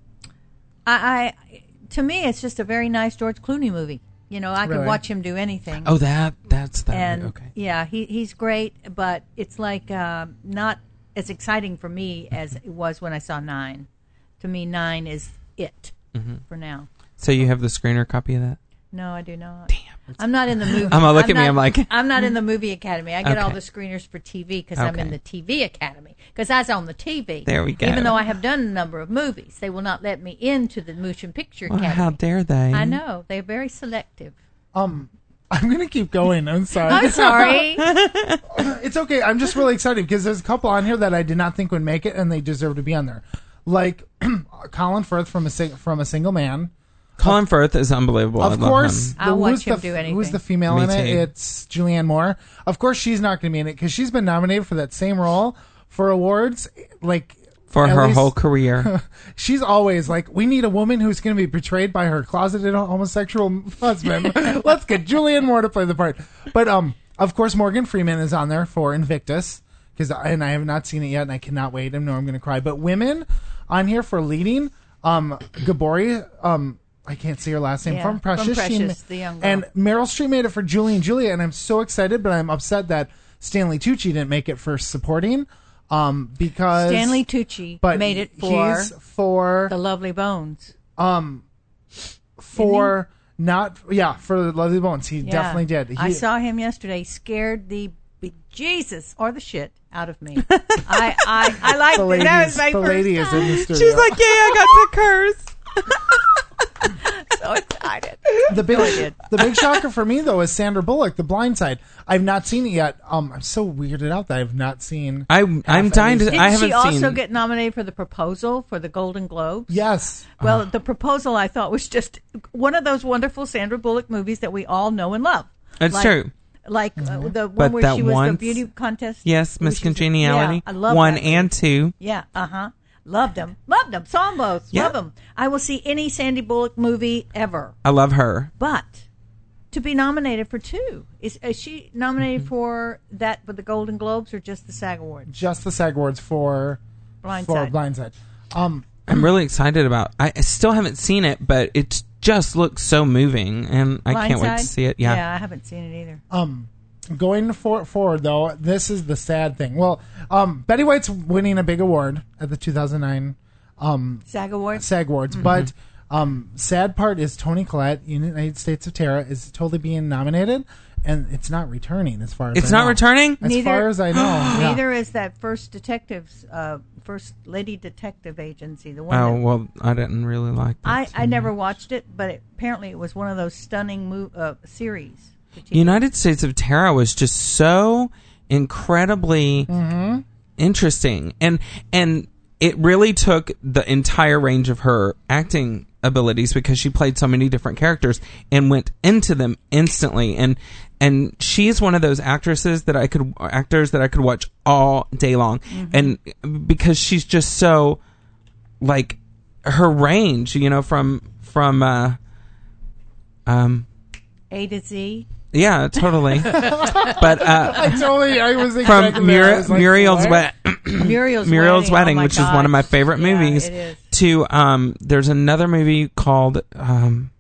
I, I, to me, it's just a very nice George Clooney movie. You know, I Really? could watch him do anything. Oh, that that's that. and okay. yeah, he he's great, but it's like um, not as exciting for me as it was when I saw Nine. To me, Nine is it Mm-hmm. for now. So you have the screener copy of that? No, I do not. Damn. I'm not in the movie. I'm gonna look at me, not- I'm like- I'm not in the movie academy. I get all Okay. the screeners for T V because I'm Okay. in the T V academy because I was on the T V. There we go. Even though I have done a number of movies, they will not let me into the motion picture Well, academy. how dare they? I know they're very selective. Um, I'm gonna keep going. I'm sorry. I'm sorry. It's okay. I'm just really excited because there's a couple on here that I did not think would make it, and they deserve to be on there. Like Colin Firth from a sing- from a Single Man. Colin Firth is unbelievable. I Of love course, him. I'll the- watch who's him the, do anything. Who's the female Me in it? too. It's Julianne Moore. Of course, she's not going to be in it because she's been nominated for that same role for awards. Like for at her least- whole career. She's always like, we need a woman who's going to be portrayed by her closeted homosexual husband. Let's get Julianne Moore to play the part. But um, of course, Morgan Freeman is on there for Invictus because, and I have not seen it yet, and I cannot wait. I know I'm going to cry. But women on here for leading, um, Gabori, um. I can't see her last name. Yeah, from Precious. from She Precious, ma- the young girl. And Meryl Streep made it for Julie and Julia, and I'm so excited, but I'm upset that Stanley Tucci didn't make it for supporting. Um, because Stanley Tucci but made it for he's for The Lovely Bones. um for not yeah for the Lovely Bones. He Yeah. definitely did. He, I saw him yesterday. Scared the Jesus or the shit out of me. I I I liked the it. lady. That is- was my the first lady is time. in the studio. She's like, yeah, I got to curse. So excited. the big I did. the big shocker for me though is Sandra Bullock, The Blind Side. I've not seen it yet. Um, I'm so weirded out that I've not seen. I, I'm half dying to. at least. Didn't I haven't she also seen. get nominated for The Proposal for the Golden Globes? Yes. Well, The Proposal I thought was just one of those wonderful Sandra Bullock movies that we all know and love. It's like, true. Like uh, the one But where that she was the once- beauty contest. Yes, where Miss she was- Congeniality. Yeah, I love one that and movie. two. Yeah, uh huh. Loved them. Loved them. Saw them both. Yeah. Love them. I will see any Sandy Bullock movie ever. I love her. But to be nominated for two, is, is she nominated Mm-hmm. for that for the Golden Globes or just the SAG Awards? Just the SAG Awards for Blindside. for Blindside. Um, I'm really excited about. I I still haven't seen it, but it just looks so moving, and I can't wait to Blindside? see it. Yeah. Yeah, I haven't seen it either. um, going for, forward though, this is the sad thing. Well, um, Betty White's winning a big award at the two thousand nine um SAG Awards. SAG Awards, Mm-hmm. but um, sad part is Toni Collette, United States of Terra, is totally being nominated, and it's not returning as far as It's I not know. returning? As Neither- far as I know, yeah. Neither is that first detectives, uh, first lady detective agency. The one Oh that, well, I didn't really like that. I, too I never much. watched it, but it, apparently it was one of those stunning mo- uh, series. for T V. United States of Terra was just so incredibly Mm-hmm. interesting, and and it really took the entire range of her acting abilities because she played so many different characters and went into them instantly. And and she's one of those actresses that I could actors that I could watch all day long, and because she's just so like her range, you know, from from uh, um. A to Z. Yeah, totally. but uh, I totally, I was from expecting that. I Mur- was like, Muriel's what? wet. Muriel's, Muriel's Wedding, oh my which is one of my gosh. favorite Yeah, movies. it is. To um, there's another movie called um,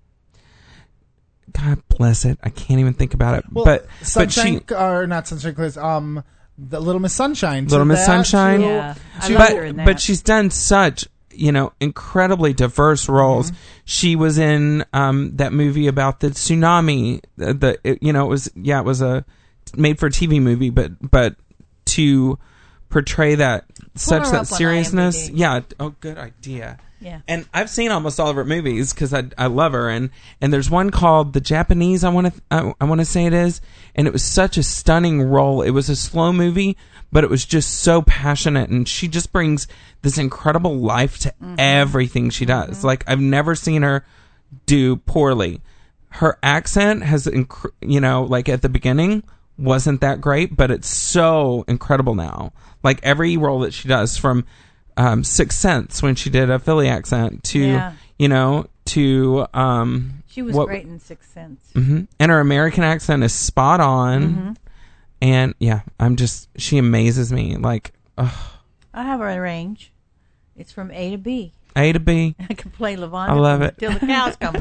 God bless it, I can't even think about it. Well, but but Sunshine, she, or not Sunshine Clips, um, the Little Miss Sunshine. Little to Miss that, Sunshine. to- Yeah, I to- love but her in that. but she's done such you know incredibly diverse roles. Mm-hmm. She was in um that movie about the tsunami. The, the it, you know it was yeah it was a made for T V movie, but but to portray that such her that up on seriousness. I M D B. Yeah. Oh, good idea. Yeah. And I've seen almost all of her movies because I I love her, and and there's one called The Japanese. I want to I, I want to say it is, and it was such a stunning role. It was a slow movie, but it was just so passionate, and she just brings this incredible life to Mm-hmm. everything she does. Mm-hmm. Like I've never seen her do poorly. Her accent has, inc- you know, like at the beginning wasn't that great, but it's so incredible now. Like every role that she does, from um, Sixth Sense when she did a Philly accent to, Yeah. you know, to um, She was what- great in Sixth Sense. mhm. And her American accent is spot on. Mm-hmm. And yeah, I'm just she amazes me. Like ugh, I have a range. It's from A to B. A to B. I can play Lavonda I love it. till the cows come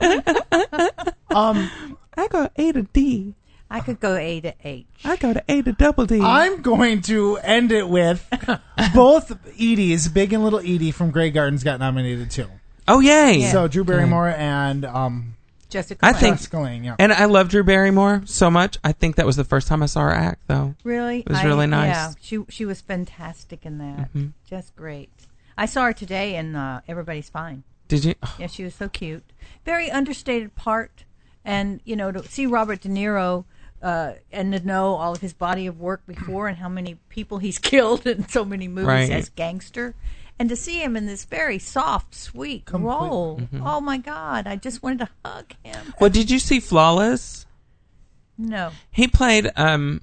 home. Um, I go A to D. I could go A to H. I go to A to double D. I'm going to end it with both Edie's, Big and Little Edie from Grey Gardens, got nominated too. Oh yay! Yeah. So Drew Barrymore and um, Jessica I Lange. think- Jessica Lange. Yeah. And I love Drew Barrymore so much. I think that was the first time I saw her act, though. Really? It was I- really nice. Yeah, she she was fantastic in that. Mhm. Just great. I saw her today in uh, Everybody's Fine. Did you? Yeah, she was so cute. Very understated part. And, you know, to see Robert De Niro uh, and to know all of his body of work before and how many people he's killed in so many movies Right. as gangster. And to see him in this very soft, sweet Complete- role. Mm-hmm. Oh, my God. I just wanted to hug him. Well, did you see Flawless? No. He played um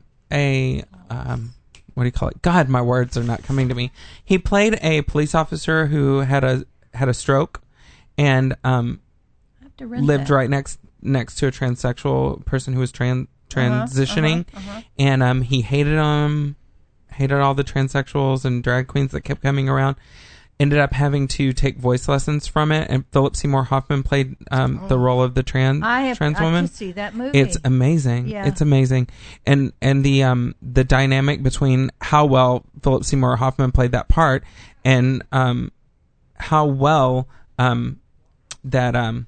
a um what do you call it? God, my words are not coming to me. He played a police officer who had a had a stroke, and um I have to rent lived that. right next next to a transsexual person who was tran- Uh-huh, transitioning, uh-huh, uh-huh. and um he hated them, hated all the transsexuals and drag queens that kept coming around. Ended up having to take voice lessons from it, and Philip Seymour Hoffman played um, the role of the trans I have trans I woman. to see that movie. It's amazing. Yeah. It's amazing, and and the um the dynamic between how well Philip Seymour Hoffman played that part, and um how well um that um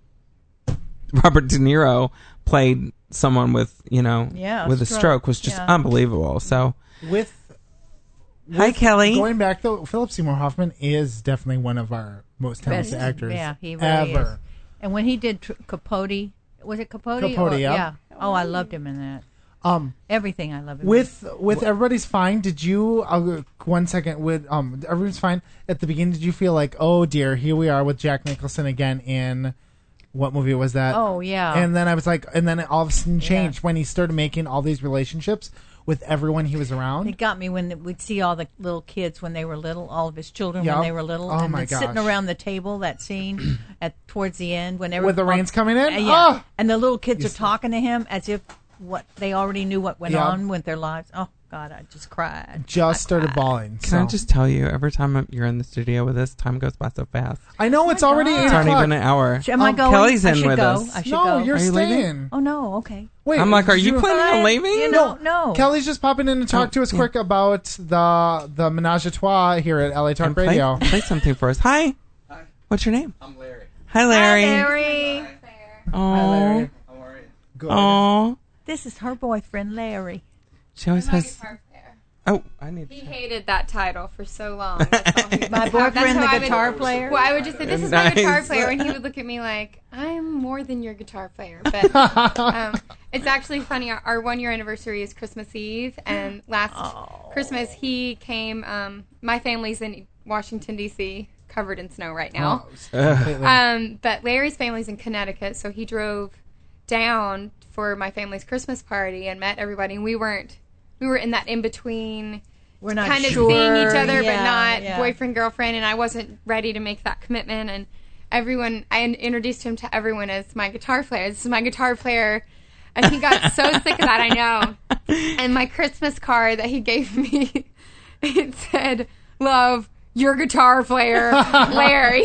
Robert De Niro played someone with you know Yeah, a with a stroke. stroke was just Yeah. unbelievable. So with, hi with- Kelly. Going back though, Philip Seymour Hoffman is definitely one of our most talented Best- actors Yeah, he really ever. is. And when he did tr- Capote, was it Capote? Capote, Or- yeah. Oh, I loved him in that. Um, Everything I love him with with Everybody's Fine, did you uh, one second with um Everybody's Fine at the beginning? Did you feel like, oh dear, here we are with Jack Nicholson again in what movie was that? Oh, yeah. And then I was like, and then it all of a sudden changed Yeah. when he started making all these relationships with everyone he was around. It got me when we'd see all the little kids when they were little, all of his children Yep. when they were little, Oh, and my then sitting gosh. around the table. That scene at towards the end when every, With the rains coming in? Uh, yeah, Oh! and the little kids You are see- talking to him as if what they already knew what went Yeah. on with their lives. Oh God, I just cried. Just I started cried. bawling. Can I so. just tell you, every time you're in the studio with us, time goes by so fast. I know it's already eight It's already o'clock. been an hour. Am I Um, going? Kelly's I in should with go. us. I should No, go. you're Are you leaving? staying. Oh no, okay. Wait, I'm like, are did you planning on leaving? You know, no. Kelly's just popping in to talk Oh, to us yeah. quick about the the menage a trois here at L A Talk And play, Radio. play something for us. Hi. Hi. What's your name? I'm Larry. Hi, Larry. Larry. Oh. How are you? Good. Oh. This is her boyfriend, Larry. She always My has. guitar player. Oh, I need. He hated that title for so long. That's all he would My have. boyfriend, That's the how I would- guitar player. Well, I would just say, this is Nice. my guitar player, and he would look at me like, I'm more than your guitar player. But um, it's actually funny. Our, our one-year anniversary is Christmas Eve, and last Oh. Christmas he came. Um, my family's in Washington, D C, covered in snow right now. Oh, completely. Um, but Larry's family's in Connecticut, so he drove down for my family's Christmas party and met everybody. And we weren't, we were in that in between, We're not kind sure. of seeing each other, Yeah, but not yeah. boyfriend girlfriend. And I wasn't ready to make that commitment. And everyone, I in- introduced him to everyone as my guitar player. This is my guitar player. And he got so sick of that, I know. And my Christmas card that he gave me, it said, "Love, your guitar player, Larry."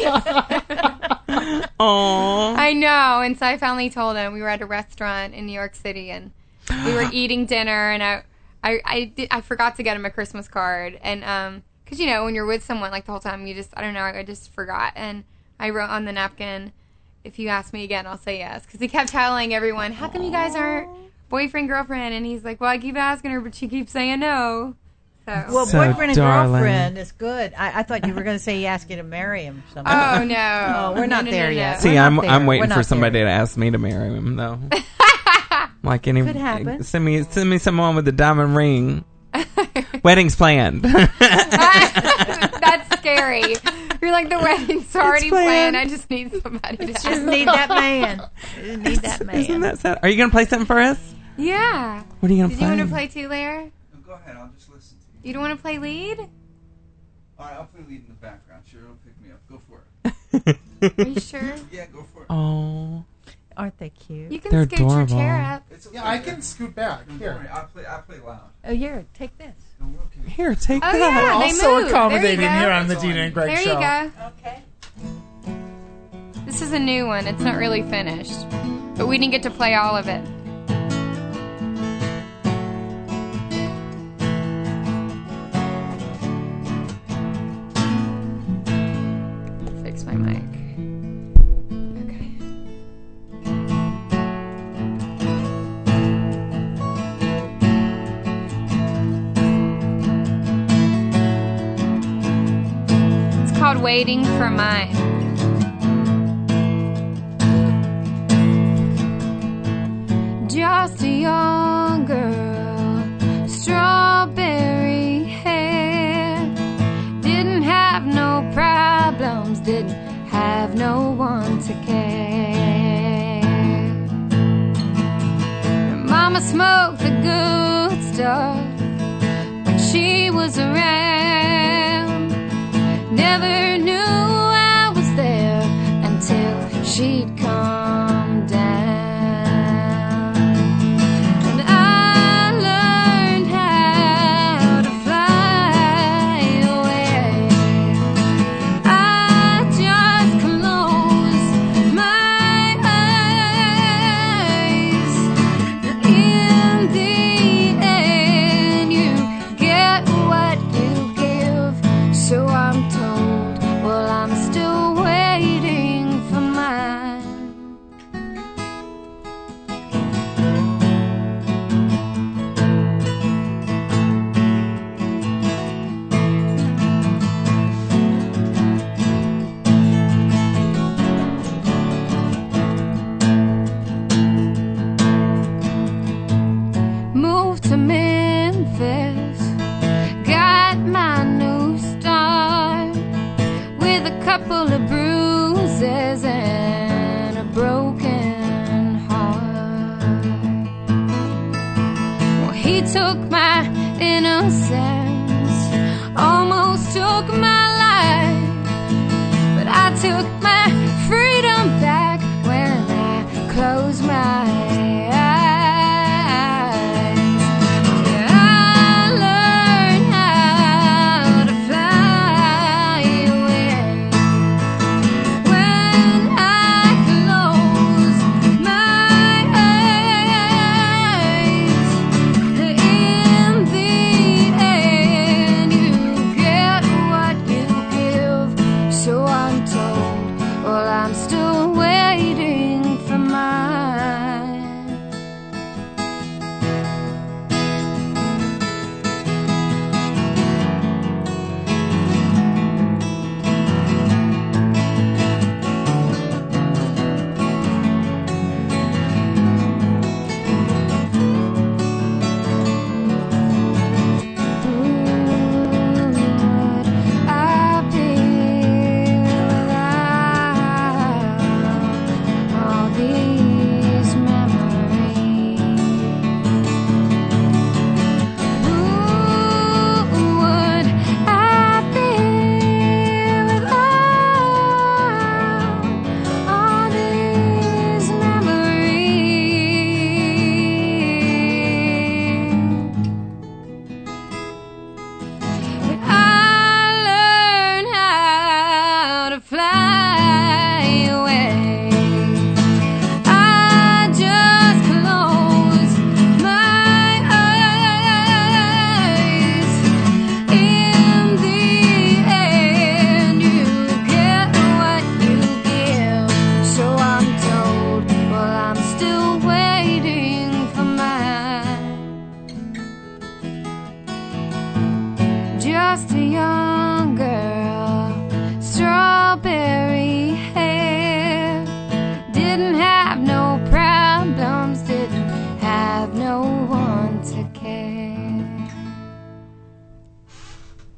Oh. I know. And so I finally told him. We were at a restaurant in New York City, and we were eating dinner, and I, I, I, did, I forgot to get him a Christmas card, and um, because you know when you're with someone like the whole time, you just I don't know, I just forgot, and I wrote on the napkin, "If you ask me again, I'll say yes," because he kept telling everyone, "How come you guys aren't boyfriend girlfriend?" And he's like, "Well, I keep asking her, but she keeps saying no." So. Well, So boyfriend and darling. girlfriend is good. I, I thought you were going to say he asked you to marry him. Someday. Oh no! Oh, we're No, not no, there no, no. yet. See, We're not I'm there. I'm We're waiting not for somebody there. to ask me to marry him, though. Like any, Could happen. send me send me someone with a diamond ring. Wedding's planned. That's scary. You're like, the wedding's already planned. planned. I just need somebody to Just ask. need that man. Just need that man. Isn't that sad? Are you gonna play something for us? Yeah. What are you gonna Did play? you want to play too, Lair? Go ahead, I'll just listen to you. You don't want to play lead? All right, I'll play lead in the background. Sure, it'll pick me up. Go for it. Are you sure? Yeah, go for it. Oh, Aren't they cute? You can They're scoot adorable. your chair up. It's okay. Yeah, I can scoot back. Don't Here. worry, I'll play. I'll play loud. Oh, here, take this. No, we're okay. here, take Oh, that. yeah. They Also move. There accommodating you go. here on the That's all Dina I and Greg There show. you go. Okay. This is a new one. It's not really finished. But we didn't get to play all of it. Fix my mic. Okay. It's called Waiting for Mine. Just a young girl, strawberry hair, didn't have no problems, didn't have no one to care. Her mama smoked the good stuff when she was around. Never knew I was there until she'd come down. Moved to Memphis, got my new start with a couple of bruises and a broken heart. Well, he took my innocence, almost took my life, but I took my freedom back when I closed my eyes. So I'm told,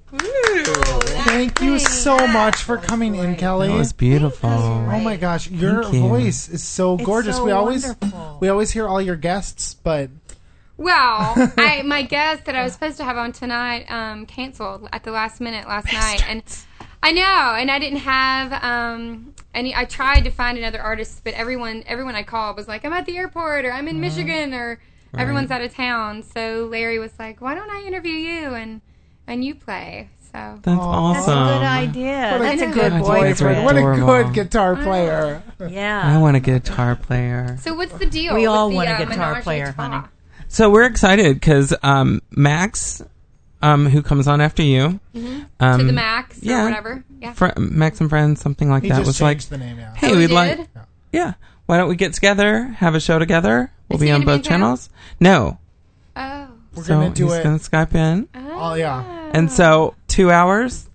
Thank you so much for coming in, Kelly. That was beautiful. Oh my gosh, your Thank you. voice is so It's gorgeous. so we always wonderful. we always hear all your guests, but Well, I my guest that I was supposed to have on tonight um, canceled at the last minute last night, and I know, and I didn't have um, any. I tried to find another artist, but everyone everyone I called was like, "I'm at the airport," or "I'm in Michigan," or Right. "Everyone's out of town." So Larry was like, "Why don't I interview you and and you play?" So That's Aw. awesome. That's a good idea. what That's a a good good boy. boyfriend. What a Adorable. good guitar player. Yeah. I want a guitar player. so what's the deal? We with all the, want a uh, guitar Menage a player, Trois? honey. So we're excited because um, Max, um, who comes on after you, um, To the max or yeah. whatever. Yeah. Fr- Max and Friends, something like He that, just was like, changed the name, yeah. hey, Oh, he we'd did? like, yeah, why don't we get together, have a show together? We'll Is be he on gonna be both in town? channels. No, Oh. We're so gonna do he's it. gonna Skype in, Oh yeah. and so two hours,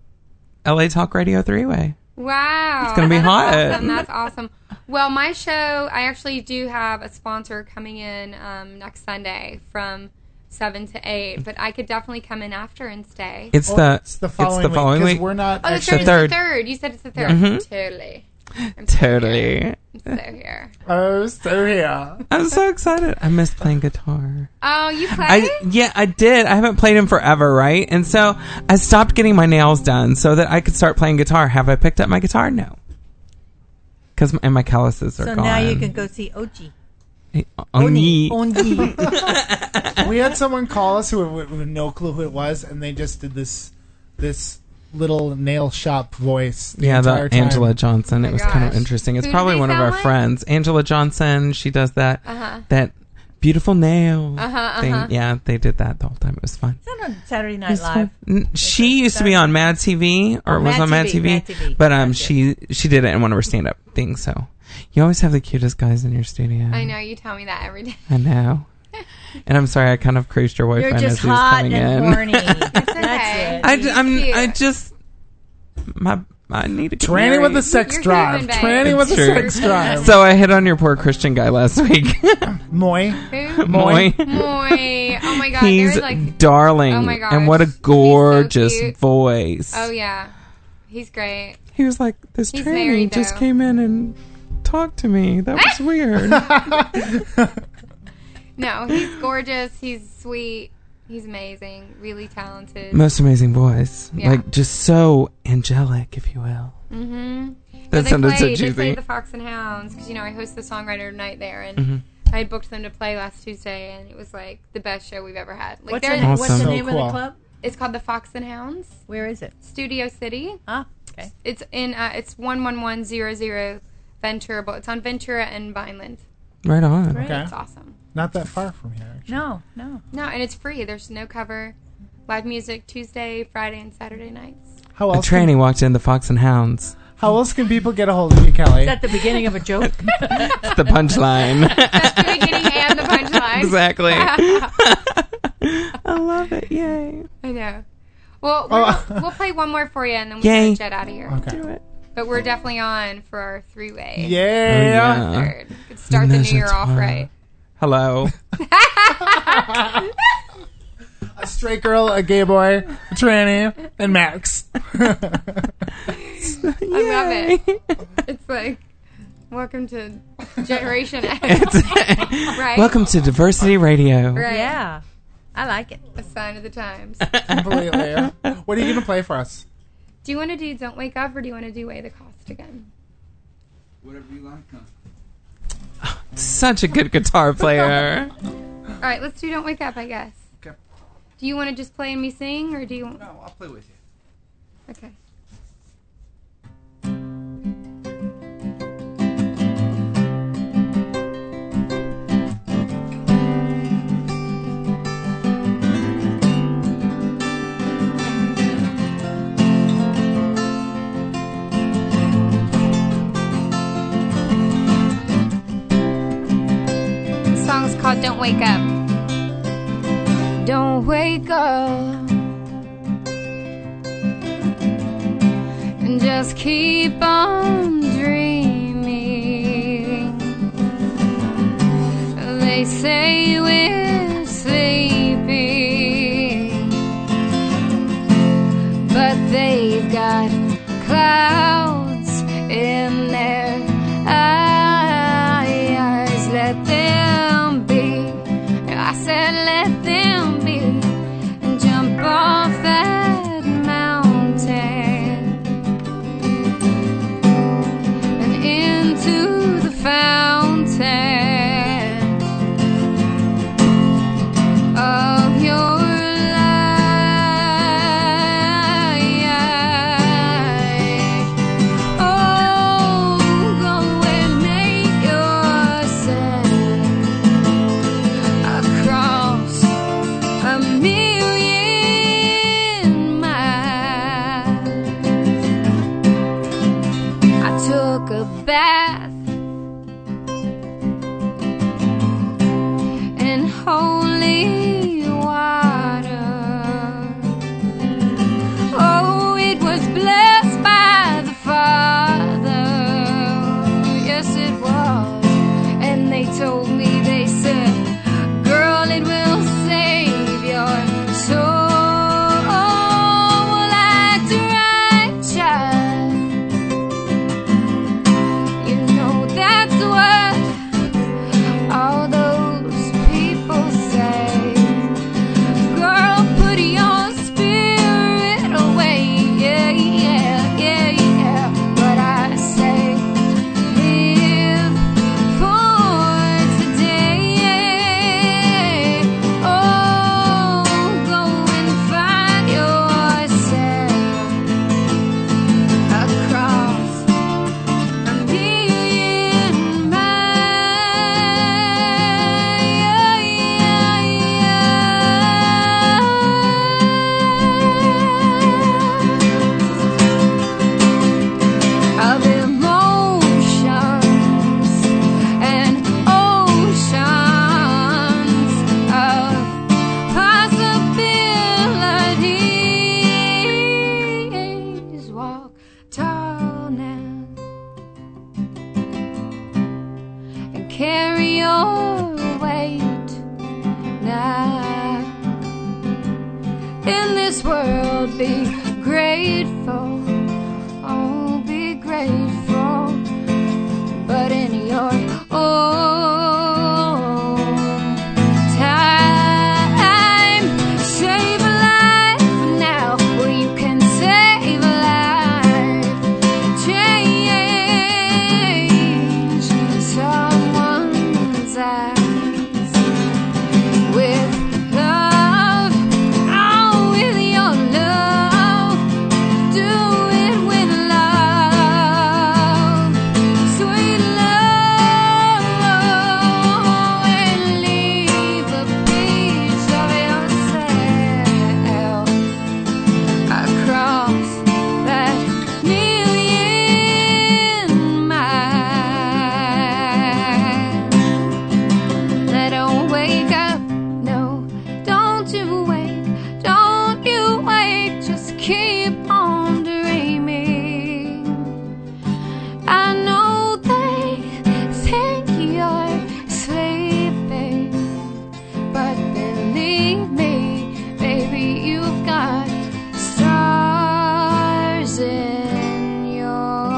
L A Talk Radio three way. Wow. It's gonna be That's hot. Awesome. That's awesome. Well, my show, I actually do have a sponsor coming in um, next Sunday from seven to eight, but I could definitely come in after and stay. It's Oh, the it's the following, it's the following week week. because we're not. Oh, the actually, third, third. It's the third. You said it's the third. Mhm. Totally. I'm so Totally. here. I'm so here. Oh, so yeah. I'm so excited. I miss playing guitar. Oh, you play? I yeah, I did. I haven't played in forever, right? And so I stopped getting my nails done so that I could start playing guitar. Have I picked up my guitar? No, because and my calluses are So gone. now you can go see Ochi. Hey, Oni. Oni. We had someone call us who had, who had no clue who it was, and they just did this this little nail shop voice. The Yeah, entire the time. Angela Johnson. Oh It my was kind of gosh. interesting. It's Who did probably they one of sound our like? friends, Angela Johnson. She does that Uh-huh. that beautiful nail Uh-huh, thing. uh-huh. Yeah, they did that the whole time. It was fun. It's not on Saturday It Night was Live. fun. N- She used to be on Mad T V, or Oh, was Mad on Mad T V, T V, Mad T V. but um, Gotcha. she she did it in one of her stand up things. So you always have the cutest guys in your studio. I know. You tell me that every day. I know. And I'm sorry, I kind of cruised your You're boyfriend just as he was hot coming and in. horny. That's okay. it. I, He's I'm, cute. I just my I need to get Tranny with married. the sex You're drive. human, babe. Tranny with the It's true. sex drive. So I hit on your poor Christian guy last week. Moy. Who? Moy. Moy. Oh my god. He's They're like. darling. Oh my gosh. And what a He's so gorgeous cute. voice. Oh yeah. He's great. He was like, this He's tranny married, just though. came in and talked to me. That was weird. No, he's gorgeous. He's sweet. He's amazing. Really talented. Most amazing voice. Yeah. Like, just so angelic, if you will. Mm-hmm. That they sounded so played, They cheesy. played the Fox and Hounds because you know I host the songwriter night there, and Mhm. I had booked them to play last Tuesday, and it was like the best show we've ever had. Like What's, they're- the, what's the Awesome. name So of cool. the club? it's called the Fox and Hounds Where is it? Studio City. Ah, okay. It's in uh, it's one one one zero zero Ventura, but it's on Ventura and Vineland. Right on. Great. Okay. It's awesome. Not that far from here. Actually. No, no. No, and it's free. There's no cover. Live music Tuesday, Friday, and Saturday nights. How A else? tranny Can, walked in the Fox and Hounds. how else can people get a hold of you, Kelly? Is that the beginning of a joke? It's the punchline. That's the beginning and the punchline. Exactly. I love it. Yay. I know. Well, we're, Oh. we'll play one more for you, and then we'll Yay. jet out of here. Okay. Do it. But we're definitely on for our three-way. Yeah. Oh, yeah. Third. Could start the new year off Menage a right. Hello. A straight girl, a gay boy, a tranny, and Max. I love it. It's like, welcome to Generation X. Right? Welcome to Diversity Radio. Right. Yeah. I like it. A sign of the times. Completely. What are you going to play for us? Do you want to do Don't Wake Up, or do you want to do Weigh the Cost again? Whatever you like, huh? Such a good guitar player. All right, let's do Don't Wake Up, I guess. Okay. Do you want to just play and me sing, or do you want... No, I'll play with you. Okay. The song's called Don't Wake Up. Don't wake up and just keep on dreaming. They say we're sleeping, but they've got clouds in their eyes. Let them be. I said let them be, and jump off that mountain and into the fountain of your life. Oh, go and make yourself across a million miles. I took a bath in holy water. Oh, it was blessed by the Father. Yes, it was. And they told me, they said, girl, it will save your soul. Well, that's right, child. You know that's what all those people say. Girl, put your spirit away. Yeah, yeah, yeah, yeah. But I say, live for today. Oh, go and find yourself across a million miles of emotions and oceans of possibilities. Walk tall now and carry your weight now. In this world, be grateful. Oh, be grateful. But in your own time, save a life now. Well, you can save a life. Change someone's eyes with love. Oh, with your love. Do it with love. Sweet love. And leave a piece of yourself across that million miles. Now don't wake up, no, don't you wake, don't you wake, just keep on dreaming. I know they think you're sleeping, but believe me, baby, you've got stars in your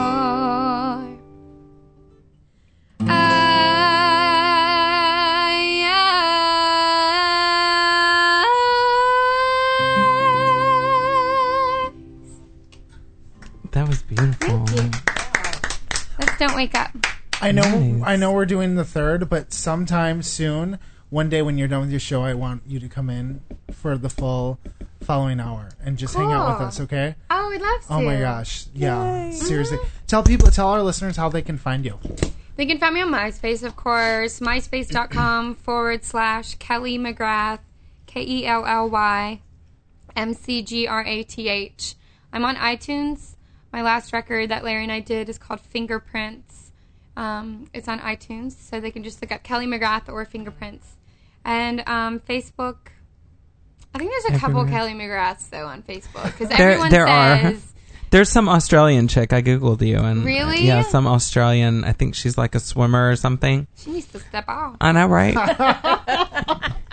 eyes. That was beautiful. Let's don't wake up. I know, Nice. I know we're doing the third, but sometime soon, one day when you're done with your show, I want you to come in for the full following hour and just hang out with Cool. us, okay? Oh, we'd love to. Oh my gosh, yeah, seriously. Tell people, tell our listeners how they can find you. They can find me on MySpace, of course. MySpace.com forward slash Kelly McGrath, K E L L Y M C G R A T H. I'm on iTunes. My last record that Larry and I did is called Fingerprints. Um, it's on iTunes, so they can just look up Kelly McGrath or Fingerprints. And um, Facebook. I think there's a couple Everywhere. Kelly McGraths, though, on Facebook. Because There, everyone there are. says... There's some Australian chick. I googled you and Really? yeah, some Australian. I think she's like a swimmer or something. She needs to step off. I know, right?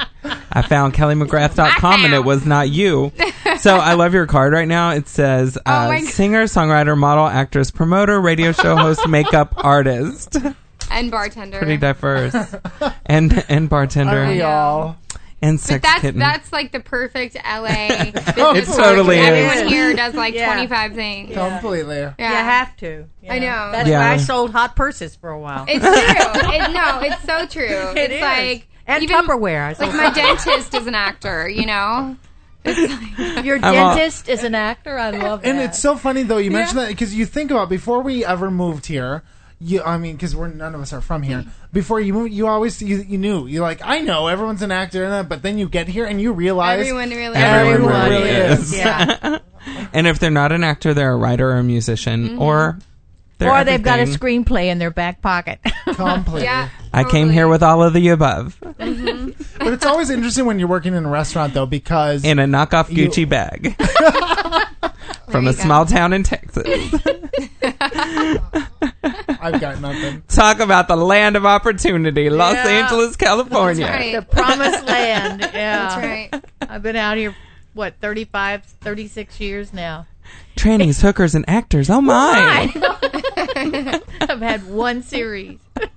I found Kelly McGrath dot com and it was not you. So I love your card right now. It says uh, Oh my singer, songwriter, model, actress, promoter, radio show host, makeup artist. And bartender. Pretty diverse. and and bartender. Are we all? And But sex that's kitten. that's like the perfect L A business It card. totally is. Everyone here does like Yeah. twenty-five things. Completely. Yeah. You have to. I know. That's Yeah. why I sold hot purses for a while. It's true. It, no, it's so true. It it's is. like And even, Tupperware. I sold Like my dentist is an actor, you know. It's like, Your I'm all- dentist is an actor. I love that. And it's so funny though. You mentioned that because you think about before we ever moved here. You, I mean, because we're none of us are from here. Before you moved, you always you, you knew. You're like, I know everyone's an actor, in it, but then you get here and you realize everyone really. Everyone everyone really really is. is. Yeah. And if they're not an actor, they're a writer or a musician, Mm-hmm. or they're Or they've got a everything. screenplay in their back pocket. completely. Yeah. I came here with all of the above But it's always interesting when you're working in a restaurant though, because in a knockoff You- Gucci bag from you a go. small town in Texas. I've got nothing. Talk about the land of opportunity, Los Yeah. Angeles, California. That's right. The promised land. Yeah. That's right. I've been out here, what, thirty-five, thirty-six years now. Trannies, hookers, and actors. Oh my! I've had one series.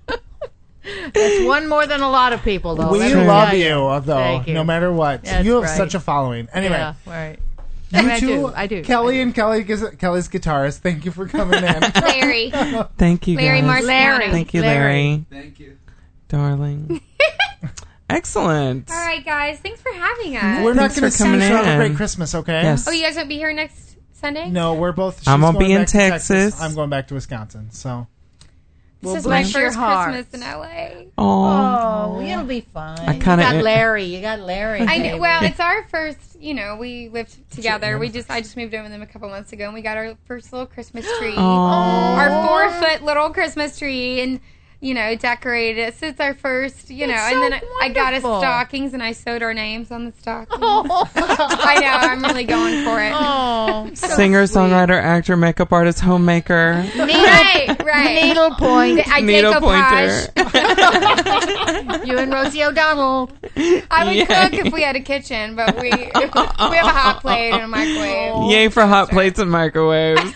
That's one more than a lot of people, though. we Let me love tell you, though, Thank you. no matter what. That's you have right. such a following. Anyway, Yeah, right. you I two, do, I do. Kelly and Kelly, Kelly's guitarist. Thank you for coming in. Larry. Thank you, Larry guys. Marciano. Larry. Thank you, Larry. Larry. Thank you. Darling. Excellent. All right, guys. Thanks for having us. We're not Thanks going to for see you. coming So have a in. great Christmas, okay? Yes. Oh, you guys won't be here next Sunday? No, we're both. She's I'm gonna going be in back to Texas. I'm going back to Wisconsin. So This We'll is my bless your first heart. Christmas in L A. Oh, Oh, it'll be fun. I you kinda- got Larry. You got Larry. I know, baby. well, it's our first, you know, we lived together. We just, I just moved in with them a couple months ago, and we got our first little Christmas tree. Our four foot little Christmas tree, and, you know, decorated it. So it's our first, you know, That's and so then I, I got us wonderful. stockings, and I sewed our names on the stockings. Oh, I know, I'm really going for it. oh. singer, songwriter, actor, makeup artist, homemaker. Right, right. Needle point. I Needle decoupage. pointer. You and Rosie O'Donnell. I would Yeah. cook if we had a kitchen, but we we have a hot plate and a microwave. Yay for hot plates and microwaves.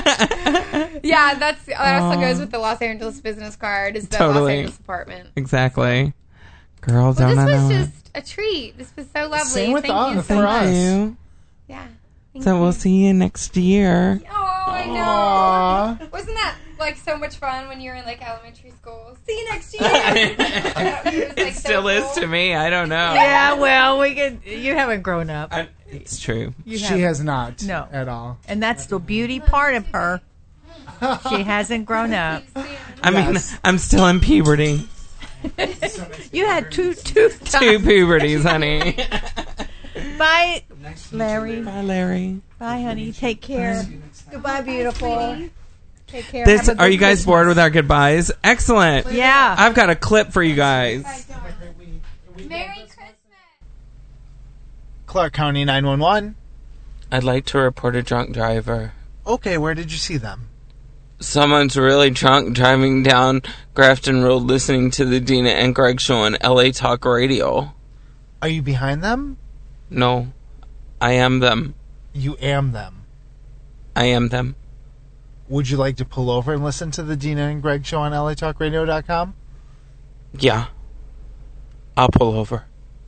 Yeah, that's that also goes with the Los Angeles business card. Is the Los Totally. Angeles apartment. Exactly. Girl, Well, don't this I know was it. just a treat. This was so lovely. Same with Thank us, you so for much. us. You. Yeah. Thank So you. we'll see you next year. Oh, I know. Aw. Wasn't that like so much fun when you were in like elementary school? See you next year. It was, like, It so still is cool. to me. I don't know. Yeah, well, we could. You haven't grown up, I- it's true. you she haven't. has not. No. At all. and that's the beauty part of her. She hasn't grown up. I mean, Yes. I'm still in puberty. You had two, two, Two times. puberties, honey. Bye, Larry. Bye, Larry. Bye, honey. Take care. Goodbye, beautiful. Take care. This, Have a are good you guys Christmas. bored with our goodbyes? Excellent. Yeah. I've got a clip for you guys. Merry Christmas. Clark County nine one one. I'd like to report a drunk driver. Okay, where did you see them? Someone's really drunk driving down Grafton Road listening to the Dina and Greg show on L A Talk Radio. Are you behind them? No, I am them. You am them. I am them. Would you like to pull over and listen to the Dina and Greg show on L A Talk Radio dot com? Yeah. I'll pull over.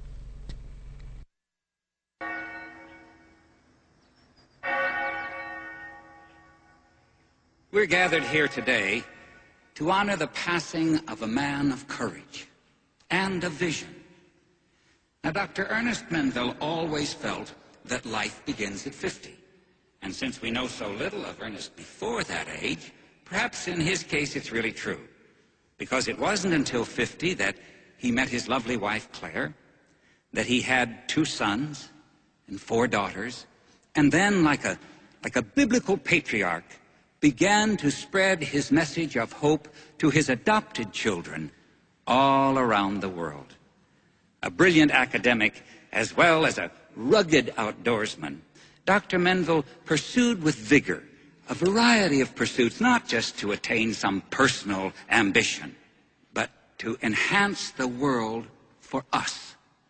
We're gathered here today to honor the passing of a man of courage and of vision. Now, Doctor Ernest Menville always felt that life begins at fifty. And since we know so little of Ernest before that age, perhaps in his case it's really true. Because it wasn't until fifty that he met his lovely wife, Claire, that he had two sons and four daughters, and then, like a, like a biblical patriarch, began to spread his message of hope to his adopted children all around the world. A brilliant academic, as well as a rugged outdoorsman, Doctor Menville pursued with vigor a variety of pursuits, not just to attain some personal ambition, but to enhance the world for us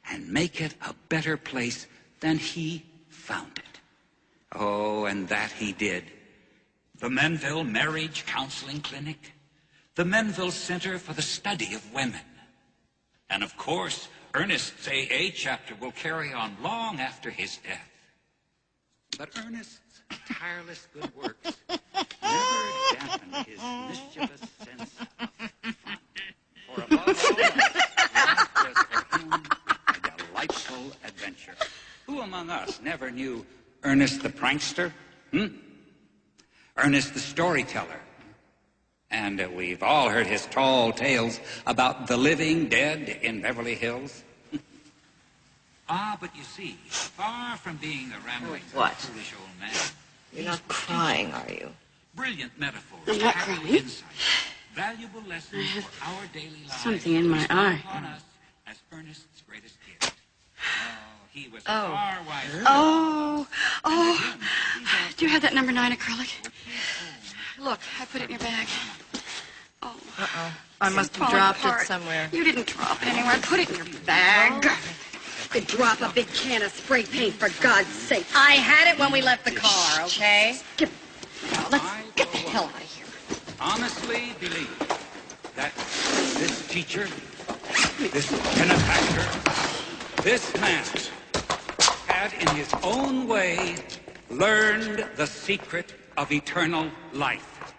and make it a better place than he found it. Oh, and that he did. The Menville Marriage Counseling Clinic, the Menville Center for the Study of Women, and of course, Ernest's A A chapter will carry on long after his death. But Ernest's tireless good works never dampened his mischievous sense of fun. For above all, life was for him a delightful adventure. Who among us never knew Ernest the prankster? Hmm? Ernest the storyteller. And uh, we've all heard his tall tales about the living dead in Beverly Hills. Ah, but you see, far from being the ramblings of a foolish old man. You're not crying, are you? Brilliant metaphors, I'm not powerful crying. insights, valuable lessons for our daily lives. Something in my eye. On us as Ernest's greatest gift. Oh, he was Oh. far wiser. Oh, oh. Do you have that number nine acrylic? Look, I put it in your bag. Oh. Uh-oh. I must have Falling dropped apart. it somewhere. You didn't drop it anywhere. I put it in your bag. Could drop a big can of spray paint, for God's sake. I had it when we left the car, okay? Skip. Now, let's get the hell out of here. Honestly believe that this teacher, this benefactor, this man had in his own way learned the secret of eternal life.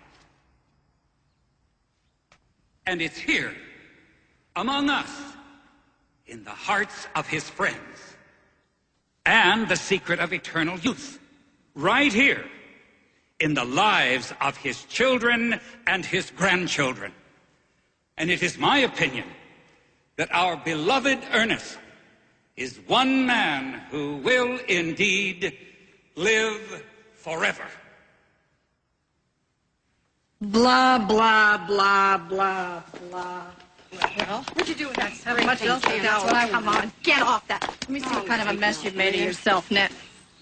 And it's here, among us, in the hearts of his friends, and the secret of eternal youth, right here, in the lives of his children and his grandchildren. And it is my opinion that our beloved Ernest is one man who will indeed live forever. Blah, blah, blah, blah, blah. Well, what'd you do with that Have much else to That's do. what I Come on, get off that. Let me see what kind of a mess you've made of yourself, Ned.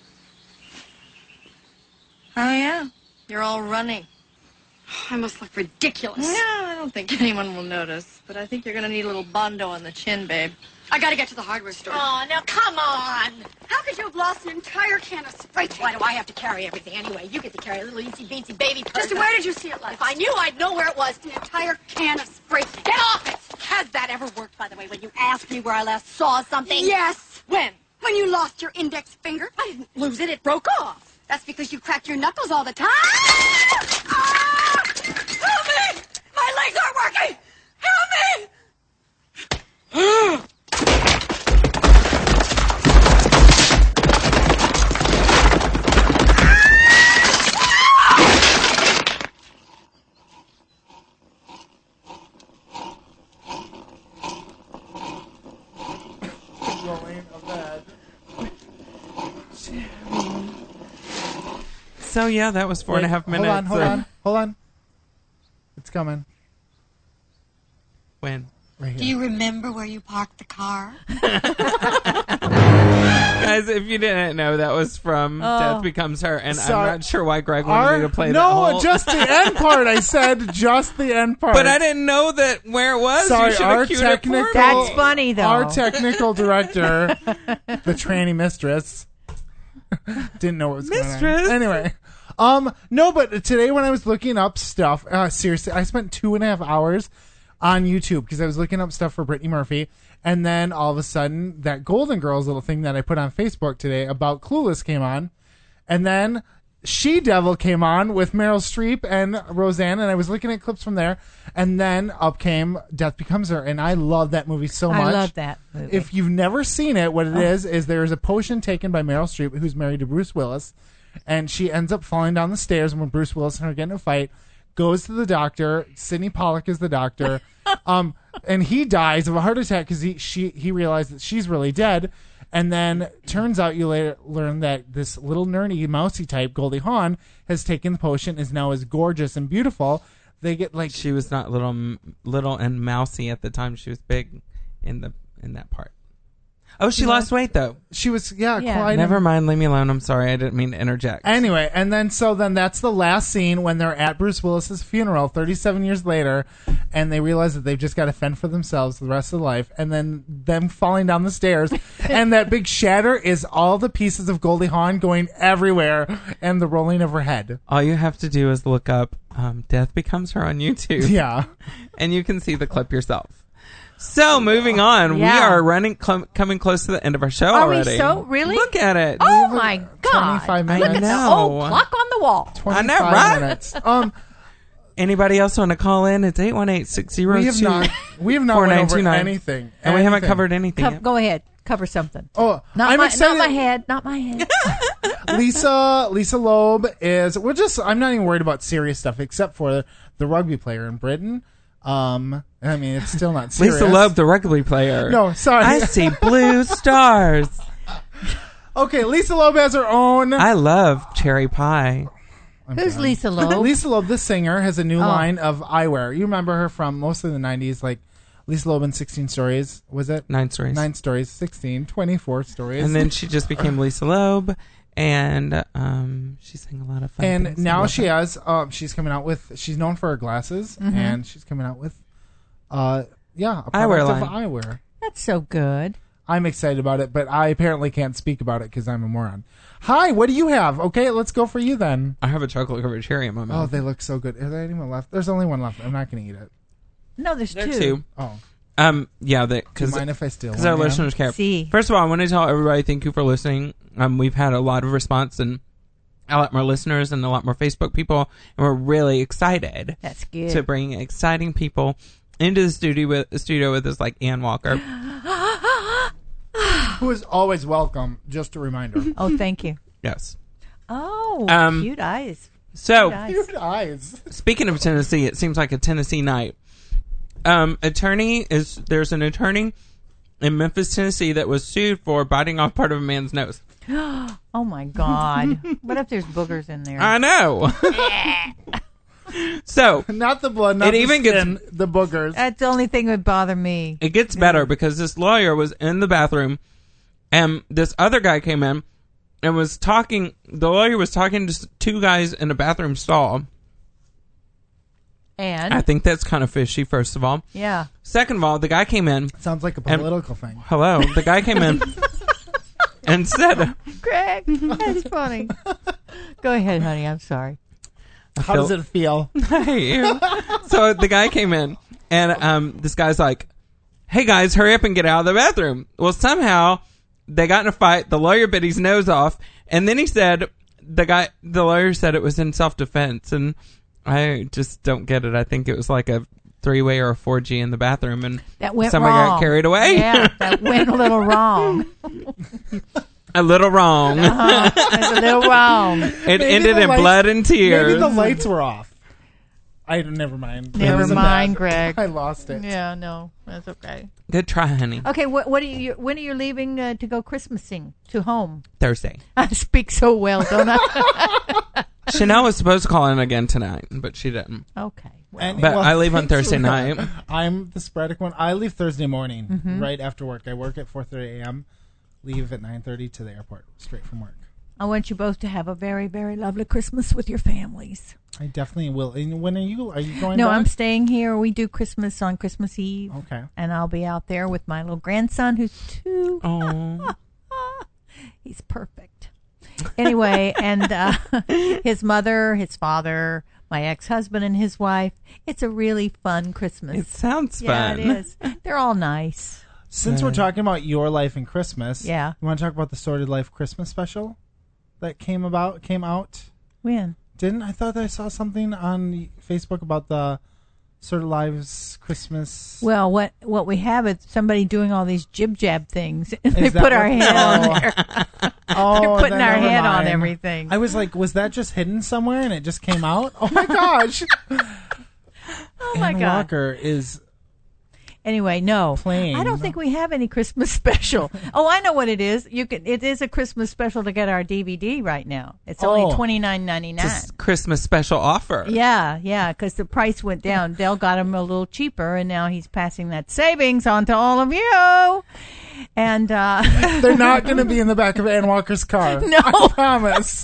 Oh, yeah. You're all running. I must look ridiculous. No, I don't think anyone will notice. But I think you're going to need a little bondo on the chin, babe. I gotta get to the hardware store. Oh, now come on. How could you have lost an entire can of spray paint? Why do I have to carry everything anyway? You get to carry a little eensy-beensy baby purse. Just where did you see it last? If I knew, I'd know where it was. An entire can of spray paint. Get off it! Has that ever worked, by the way, when you asked me where I last saw something? Yes. When? When you lost your index finger. I didn't lose it. It broke off. That's because you crack your knuckles all the time. Ah! Help me! My legs aren't working! Help me! So yeah, that was four Wait, and a half minutes. Hold on, hold of- on, hold on. It's coming. When? Right here. Do you remember where you parked the car? Guys, if you didn't know, that was from Oh. Death Becomes Her, and Sorry. I'm not sure why Greg wanted Our- me to play no, that whole... just the end part. I said just the end part. But I didn't know that where it was. Sorry, you should our have queued it for technical. me. That's funny, though. Our technical director, the tranny mistress, didn't know what was Mistress. going on. Anyway, um, no, but today when I was looking up stuff, uh, seriously, I spent two and a half hours on YouTube because I was looking up stuff for Brittany Murphy. And then all of a sudden, that Golden Girls little thing that I put on Facebook today about Clueless came on. And then She Devil came on with Meryl Streep and Roseanne. And I was looking at clips from there. And then up came Death Becomes Her. And I love that movie so I much. love that movie. If you've never seen it, what it Oh. is, is there is a potion taken by Meryl Streep, who's married to Bruce Willis. And she ends up falling down the stairs when Bruce Willis and her get in a fight. Goes to the doctor. Sidney Pollack is the doctor. um, and he dies of a heart attack because he she he realized that she's really dead. And then turns out you later learn that this little nerdy mousy type, Goldie Hawn, has taken the potion, is now as gorgeous and beautiful. They get like She was not little, little and mousy at the time. She was big in the in that part. Oh, she lost weight though. She was, yeah, Yeah. quite. Never mind. Leave me alone. I'm sorry. I didn't mean to interject. Anyway, and then so then that's the last scene when they're at Bruce Willis's funeral thirty-seven years later, and they realize that they've just got to fend for themselves the rest of their life, and then them falling down the stairs, and that big shatter is all the pieces of Goldie Hawn going everywhere, and the rolling of her head. All you have to do is look up um, Death Becomes Her on YouTube. Yeah. And you can see the clip yourself. So, moving on, Yeah. we are running, cl- coming close to the end of our show Are already. we so really? Look at it. Oh my God! twenty-five Look minutes. at the know. old clock on the wall. I know, twenty-five right? minutes. Um, Anybody else want to call in? It's eight one eight, six zero two, we have not, we have not went over anything. And we haven't Anything. covered anything Co- yet. go ahead, cover something. Oh, Not I'm my, excited. not my head, not my head. Lisa Lisa Loeb is. We're just. I'm not even worried about serious stuff except for the rugby player in Britain. Um, I mean, it's still not serious. Lisa Loeb, the rugby player. No, sorry. I see blue stars. Okay, Lisa Loeb has her own. I love cherry pie. Who's Lisa Loeb? Lisa Loeb, the singer, has a new Oh. line of eyewear. You remember her from mostly the nineties, like Lisa Loeb in sixteen Stories, was it? Nine stories. Nine Stories, sixteen, twenty-four Stories. And then she just became Lisa Loeb, and um, she sang a lot of fun And things. I now love she her. has, um, she's coming out with, she's known for her glasses, Mhm. and she's coming out with, uh, yeah, a Eyewear product of line. eyewear. That's so good. I'm excited about it, but I apparently can't speak about it because I'm a moron. Hi, what do you have? Okay, let's go for you then. I have a chocolate covered cherry in my Oh, mouth. they look so good. Is there anyone left? There's only one left. I'm not going to eat it. No, there's There are two. two. Oh. Um, yeah, Do you because mind if I steal because one, our ma'am? listeners care. See. First of all, I want to tell everybody thank you for listening. Um, we've had a lot of response and a lot more listeners and a lot more Facebook people, and we're really excited. That's good. To bring exciting people into the studio with the studio with us, like Ann Walker. Who is always welcome, just a reminder. Oh, thank you. Yes. Oh, Um, cute eyes. So, Cute eyes. Cute eyes. speaking of Tennessee, it seems like a Tennessee night. Um, attorney is there's an attorney in Memphis, Tennessee, that was sued for biting off part of a man's nose. Oh my God! What if there's boogers in there? I know. So not the blood, not it the even skin, gets the boogers. That's the only thing that would bother me. It gets better because this lawyer was in the bathroom, and this other guy came in and was talking. The lawyer was talking to s- two guys in a bathroom stall. And I think that's kind of fishy. First of all, yeah. Second of all, the guy came in. Sounds like a and- political thing. Hello, the guy came in and said, Greg, that's funny. Go ahead, honey. I'm sorry. How does it feel? Hey. So the guy came in, and um, this guy's like, "Hey guys, hurry up and get out of the bathroom." Well, somehow they got in a fight. The lawyer bit his nose off, and then he said, "The guy, the lawyer said it was in self-defense," and I just don't get it. I think it was like a three-way or a four G in the bathroom, and That went somebody wrong. got carried away. Yeah, that went a little wrong. A little wrong. Uh-huh. It's a little wrong. It Maybe ended the in lights- blood and tears. Maybe the lights were off. I never mind. It Never wasn't mind, bad. Greg. I lost it. Yeah, no, that's okay. Good try, honey. Okay, what, what are you? When are you leaving uh, to go Christmasing to home? Thursday. I speak so well, don't I? Chanel was supposed to call in again tonight, but she didn't. Okay. And- But well, I leave on thanks Thursday for that. night. I'm the sporadic one. I leave Thursday morning, Mhm. right after work. I work at four thirty a.m., leave at nine thirty to the airport, straight from work. I want you both to have a very, very lovely Christmas with your families. I definitely will. And when are you? Are you going No, back? I'm staying here. We do Christmas on Christmas Eve. Okay. And I'll be out there with my little grandson who's two. Oh. He's perfect. Anyway, and uh, his mother, his father, my ex-husband and his wife. It's a really fun Christmas. It sounds yeah, fun. it is. They're all nice. Since we're talking about your life and Christmas, Yeah. you want to talk about the Sordid Life Christmas special that came about came out? When? Didn't I thought I saw something on Facebook about the Sordid Lives Christmas? Well, what what we have is somebody doing all these jib jab things, and they Is that put our what- head on Oh. there. Oh, They're putting then our never head on mind. everything. I was like, was that just hidden somewhere and it just came out? Oh my gosh! Oh my Ann God. Walker is Anyway, no, playing. I don't think we have any Christmas special. Oh, I know what it is. You can. It is a Christmas special to get our D V D right now. It's Oh. only twenty nine ninety nine. Just Christmas special offer. Yeah, yeah, because the price went down. Dell got him a little cheaper, and now he's passing that savings on to all of you. And uh, they're not going to be in the back of Ann Walker's car. No. I promise.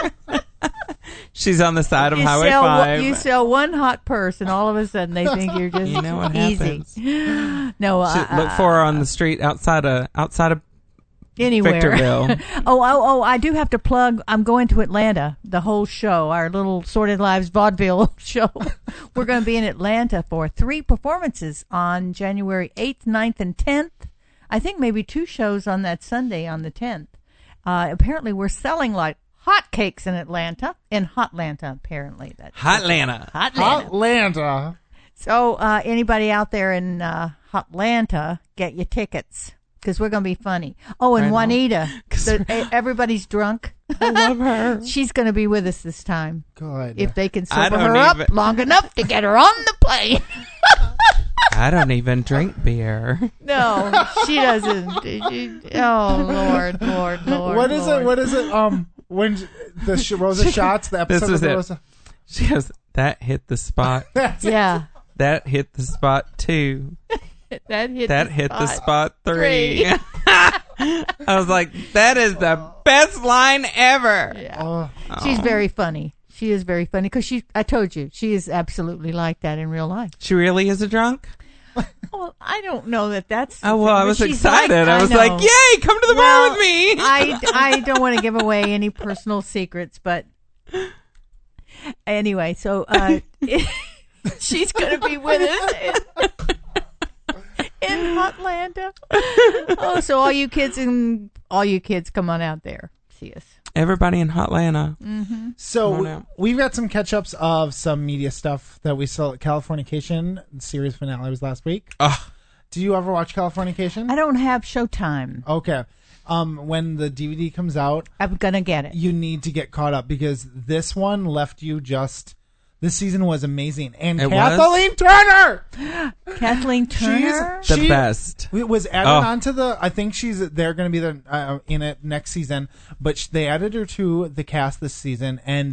She's on the side of you Highway sell, five. You sell one hot purse, and all of a sudden they think you're just You know what easy. happens. No, uh, Should look for her on the street outside of outside of anywhere. Victorville. oh, oh, oh! I do have to plug. I'm going to Atlanta. The whole show, our little Sorted Lives vaudeville show. We're going to be in Atlanta for three performances on January eighth, ninth, and tenth. I think maybe two shows on that Sunday on the tenth. Uh, apparently, we're selling like hotcakes in Atlanta. In Hotlanta, apparently. That's Hotlanta. Hotlanta. Hotlanta. So, uh, anybody out there in uh, Hotlanta, get your tickets. Because we're going to be funny. Oh, and Right on. Juanita. The, everybody's drunk. I love her. She's going to be with us this time. Good. If they can I sober don't her up even- long enough to get her on the plane. I don't even drink beer. No, she doesn't. She- oh, Lord, Lord, Lord. What is Lord. it? What is it? Um, when the sh- Rosa Shots, the episode This of is the it. Rosa. She goes, that hit the spot. Yeah. That hit the spot two. That hit That the hit the spot spot three. three. I was like, that is the best line ever. Yeah. She's very funny. She is very funny because she. I told you, she is absolutely like that in real life. She really is a drunk? Well, I don't know that that's. Oh, well, I was she's excited. like- I was know. like, yay, come to the Well, bar with me. I, I don't want to give away any personal secrets, but anyway, so uh, she's going to be with us in, in Hotlanta. Oh, so all you kids and all you kids, come on out there, see us. Everybody in Hotlanta. Mm-hmm. So Come on we, out. we've got some catch-ups of some media stuff that we saw. Californication the series finale was last week. Ugh. Do you ever watch Californication? I don't have Showtime. Okay. Um, when the D V D comes out, I'm gonna get it. You need to get caught up because this one left you just. This season was amazing, and It Kathleen Turner, Kathleen Turner, The best. It was added Oh. onto the. I think she's they're going to be the, uh, in it next season, but sh- they added her to the cast this season, and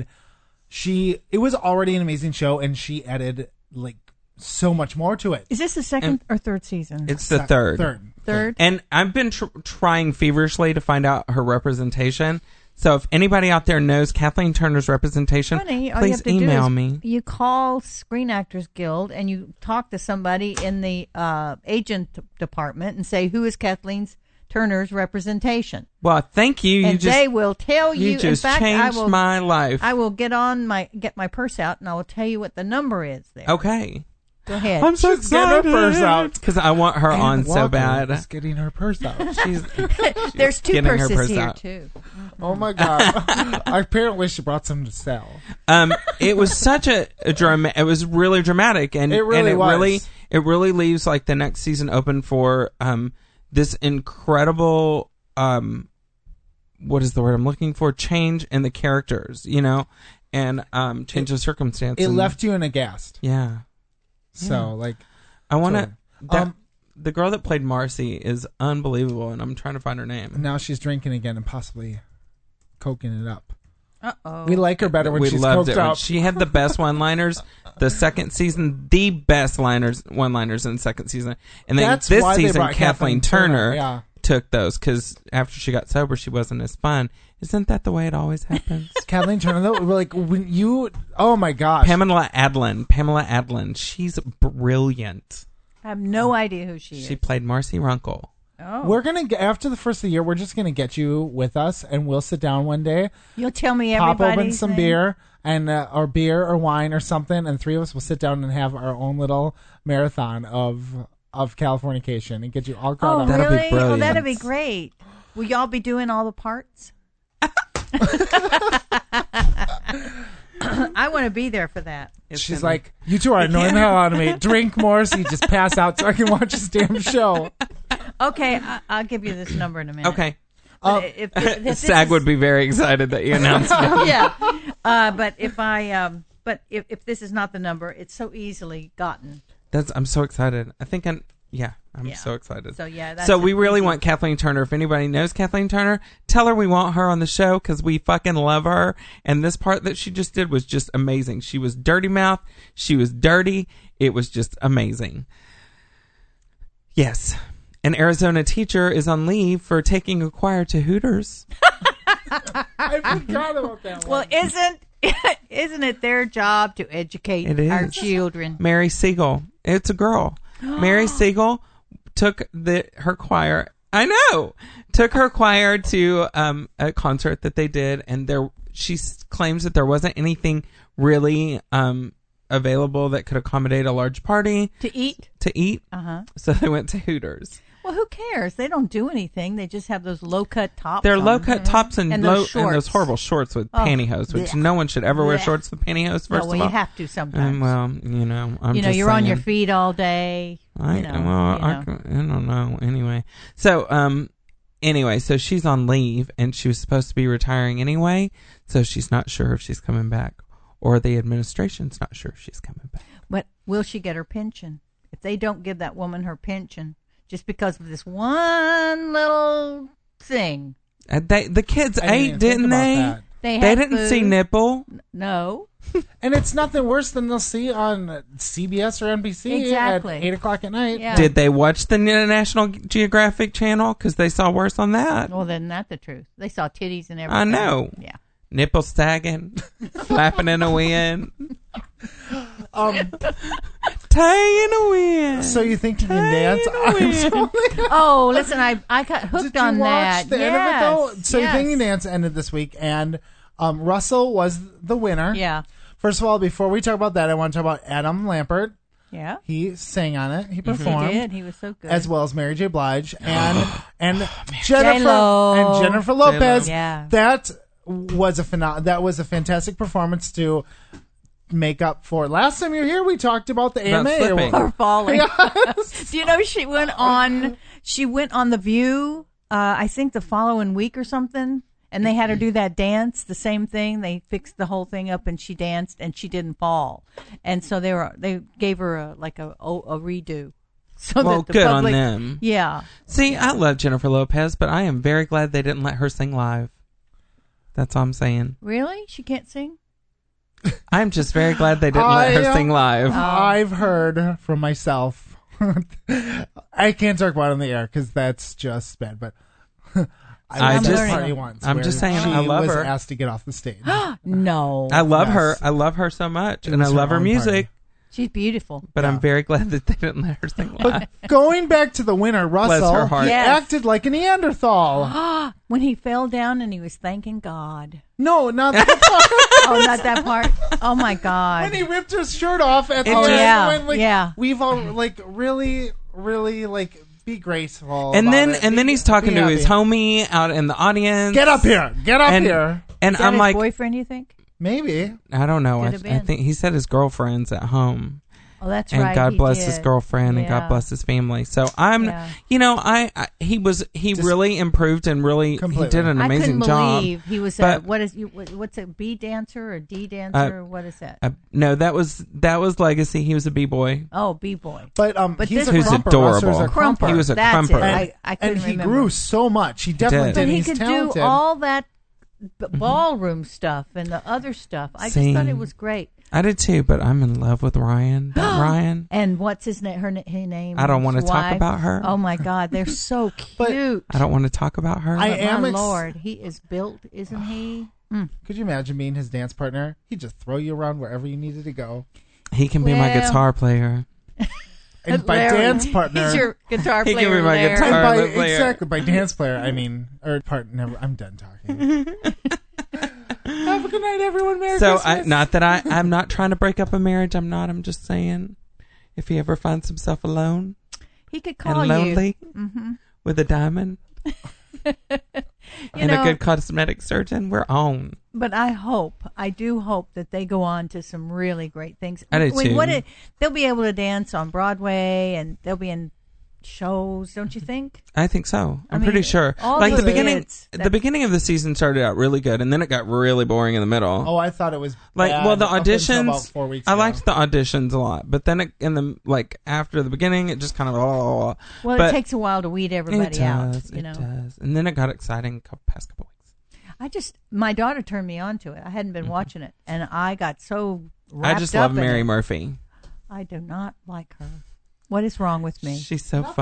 she. It was already an amazing show, and she added like so much more to it. Is this the second or third season? It's the Sec- third. third. Third. And I've been tr- trying feverishly to find out her representation. So if anybody out there knows Kathleen Turner's representation, Funny, all you please have to email do is me. You call Screen Actors Guild and you talk to somebody in the uh, agent department and say, who is Kathleen Turner's representation? Well, thank you. You and just they will tell you. you just in fact, I changed will, my life. I will get on my get my purse out and I will tell you what the number is there. Okay. Go ahead. I'm so She's getting her excited. purse out. Because I want her Ann on so Walker bad. is getting her purse out. She's, There's two getting her purses purse here out. too. Oh my god! Apparently, she brought some to sell. Um, it was such a, a drama. It was really dramatic, and It really and it was. really it really leaves like the next season open for um this incredible um what is the word I'm looking for change in the characters, you know, and um change of circumstance. It and- left you in aghast. yeah. So Yeah. like, I want to. totally. That Um, the girl that played Marcy is unbelievable, and I'm trying to find her name. now she's drinking again and possibly coking it up. Uh oh. We like her better when we she's loved coked it. When up. She had the best one-liners. The second season, the best liners, one-liners in the second season, and then That's this why they season, brought Kathleen, Kathleen Turner, Turner, yeah. took those because after she got sober, she wasn't as fun. Isn't that the way it always happens? Kathleen Turner, though, like when you, oh my gosh, Pamela Adlon, Pamela Adlon, she's brilliant. I have no idea who she is. She played Marcy Runkle. Oh. We're gonna get, after the first of the year, we're just gonna get you with us, and we'll sit down one day, You'll tell me pop everybody's open some name? beer and uh, or beer or wine or something, and three of us will sit down and have our own little marathon of of Californication and get you all caught Oh, up. That'll be really? Oh, brilliant. that'd be great. Will y'all be doing all the parts? I want to be there for that. It's She's gonna- like, you two are annoying the hell out of me. Drink more so you just pass out so I can watch this damn show. Okay, I, I'll give you this number in a minute. okay. But if, if, if this Sag is- would be very excited that you announced it. yeah. Uh, but if I, um, but if, if this is not the number, it's so easily gotten. That's. I'm so excited. I think I'm. Yeah, I'm Yeah. so excited. So, yeah, that's So we an really easy- want Kathleen Turner. If anybody knows Kathleen Turner, tell her we want her on the show because we fucking love her. And this part that she just did was just amazing. She was dirty mouth. She was dirty. It was just amazing. Yes. An Arizona teacher is on leave for taking a choir to Hooters. I forgot about that one. Well, isn't isn't it their job to educate It is. our children? Mary Siegel. It's a girl. Mary Siegel took the her choir. I know. Took her choir to um, a concert that they did, and there she s- claims that there wasn't anything really um, available that could accommodate a large party To eat? to eat. Uh-huh. So they went to Hooters. Well, who cares? They don't do anything. They just have those low-cut tops. They're on. low cut tops and, And low those and those shorts. horrible shorts with Oh, pantyhose, which blech. no one should ever wear Blech. shorts with pantyhose. First No, well, of you all, have to sometimes. Um, well, you know, I'm you know, just you're on your saying. feet all day. I you know, well, you I, know. c- I don't know. Anyway, so um, anyway, so she's on leave and she was supposed to be retiring anyway, so she's not sure if she's coming back, or the administration's not sure if she's coming back. But will she get her pension? If they don't give that woman her pension just because of this one little thing. Uh, they, the kids I didn't ate, even think didn't about they? that. They, They had didn't see food. nipple. No. And it's nothing worse than they'll see on C B S or N B C Exactly. at eight o'clock at night. Yeah. Did they watch the National Geographic Channel? Because they saw worse on that. Well, then that's the truth. They saw titties and everything. I know. Yeah. Nipple sagging, flapping in the wind, Um, tying in the wind. so you think you can dance? I'm sorry. Oh, listen, I I got hooked Did you on watch that. the yes. end of it though? So yes. you think you can dance ended this week, and um, Russell was the winner. Yeah. First of all, before we talk about that, I want to talk about Adam Lampert. Yeah. He sang on it. He He performed. did. He was so good. As well as Mary J. Blige and and Jennifer J-Lo. and Jennifer Lopez. Yeah. That was a phenom- That was a fantastic performance to make up for. Last time you were here, we talked about the A M A. About slipping. Or falling. Yes. Do you know she went on? She went on The View. Uh, I think the following week or something, and they had her do that dance. The same thing. They fixed the whole thing up, and she danced, and she didn't fall. And so they were. They gave her a like a a, a redo. So Well, that the good public, on them. Yeah. See, I love Jennifer Lopez, but I am very glad they didn't let her sing live. That's all I'm saying. Really? She can't sing? I'm just very glad they didn't I, let her sing live. I've heard from myself. I can't talk about it on the air because that's just bad. But I, I was just- at a party once. I'm where just saying, she I love was her. asked to get off the stage. No. I love Yes. her. I love her so much, It and I was her love her own music. party. She's beautiful. But I'm very glad that they didn't let her sing live. But going back to the winner, Russell, her heart. he Yes. acted like a Neanderthal. When he fell down and he was thanking God. No, not that part. Oh, not that part. Oh my God. When he ripped his shirt off at the Oh, end, yeah, when, like, yeah. we've all like really, really like be graceful. And about then it. and Be- then he's talking be to his happy. homie out in the audience. Get up here! Get up and, here! And Is that I'm his like, boyfriend, you think? Maybe. I don't know. I, Could have I been. think he said his girlfriend's at home. Oh, that's and right. God he bless his did. girlfriend, and Yeah. God bless his family. So I'm, Yeah. you know, I, I he was he Just really improved and really completely. he did an I amazing couldn't job. believe he was But- a, what is you what- what's a B dancer or D dancer? Uh, what is that? Uh, no, that was that was Legacy. He was a b boy. Oh, B boy. But um, But he's this a Who's crumper. adorable. Russell's a crumper. He was a That's crumper. it. I, and, I and couldn't he remember. grew so much. He definitely did. did. But he He's could talented. do all that b- ballroom stuff and the other stuff. I See. just thought it was great. I did too, but I'm in love with Ryan. That Ryan. And what's his name? Her, na- her name? I don't want wanna to talk about her. Oh my God, they're so But- cute. I don't want to talk about her. I But am my ex- Lord, he is built, isn't he? Mm. Could you imagine being his dance partner? He'd just throw you around wherever you needed to go. he can be my Well- guitar player. And by Larry. dance partner, He's your guitar He player. can be my Larry. guitar- and by, player. exactly by dance player, I mean or partner. I'm done talking. Have a good night, everyone. Merry So Christmas. I, not that I I'm not trying to break up a marriage. I'm not. I'm just saying, if he ever finds himself alone He could call and lonely you. Mm-hmm. with a diamond You and know, a good cosmetic surgeon, we're on. But I hope, I do hope that they go on to some really great things. I do When- too. What it, they'll be able to dance on Broadway, and they'll be in shows, don't you think? I think so. I I'm mean, pretty sure. all Like the those beginning, kids the that- beginning of the season started out really good, and then it got really boring in the middle. Oh, I thought it was like, bad well, the up until about auditions. four weeks I ago. liked the auditions a lot, but then it, in the like after the beginning, it just kind of. Oh, Well, but it takes a while to weed everybody it out, does, you it know. does. And then it got exciting couple, past couple weeks. I just, my daughter turned me on to it. I hadn't been watching it, and I got so Mm-hmm. I wrapped just up love in Mary it. Murphy. I do not like her. What is wrong with me? She's so Nothing. fun.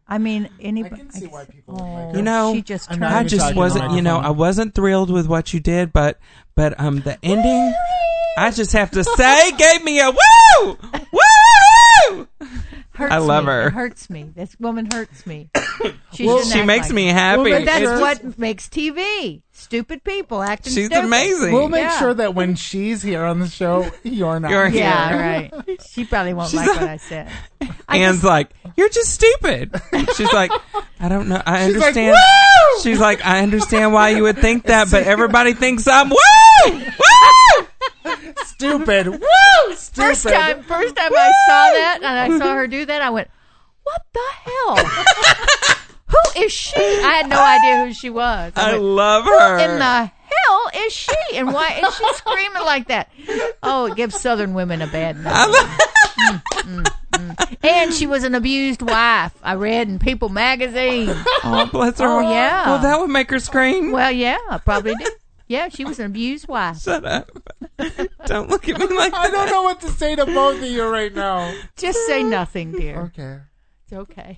I mean, anybody. I can see why people oh, like her. You know, she just I'm turned. not I even just talking wasn't. to You know, I microphone. wasn't thrilled with what you did, but but um, the ending. I just have to say, gave me a woo, woo. Hurts I love me. her. It hurts me. This woman hurts me. She, Well, shouldn't she act makes like me it. happy. Well, But that's Sure. what makes T V. Stupid people acting She's stupid. amazing. We'll make Yeah. sure that when she's here on the show, you're not. You're here. Yeah, right. She probably won't She's like like- what I said. I Anne's just- like, you're just stupid. She's like, I don't know. I She's like, understand. "Woo!" She's like, I understand why you would think that, but everybody thinks I'm woo, woo. Stupid. Woo! Stupid. First time, first time I saw that and I saw her do that, I went, "What the hell? Who is she?" I had no idea who she was. I went, love Who her. in the hell is she? And why is she screaming like that? Oh, it gives Southern women a bad name. I love- Mm, mm, mm. And she was an abused wife. I read in People magazine. Oh, bless her. Oh, yeah. Well, that would make her scream. Well, yeah, probably did. Yeah, she was an abused wife. Shut up. Don't look at me like that. I don't know what to say to both of you right now. Just say nothing, dear. Okay. It's okay.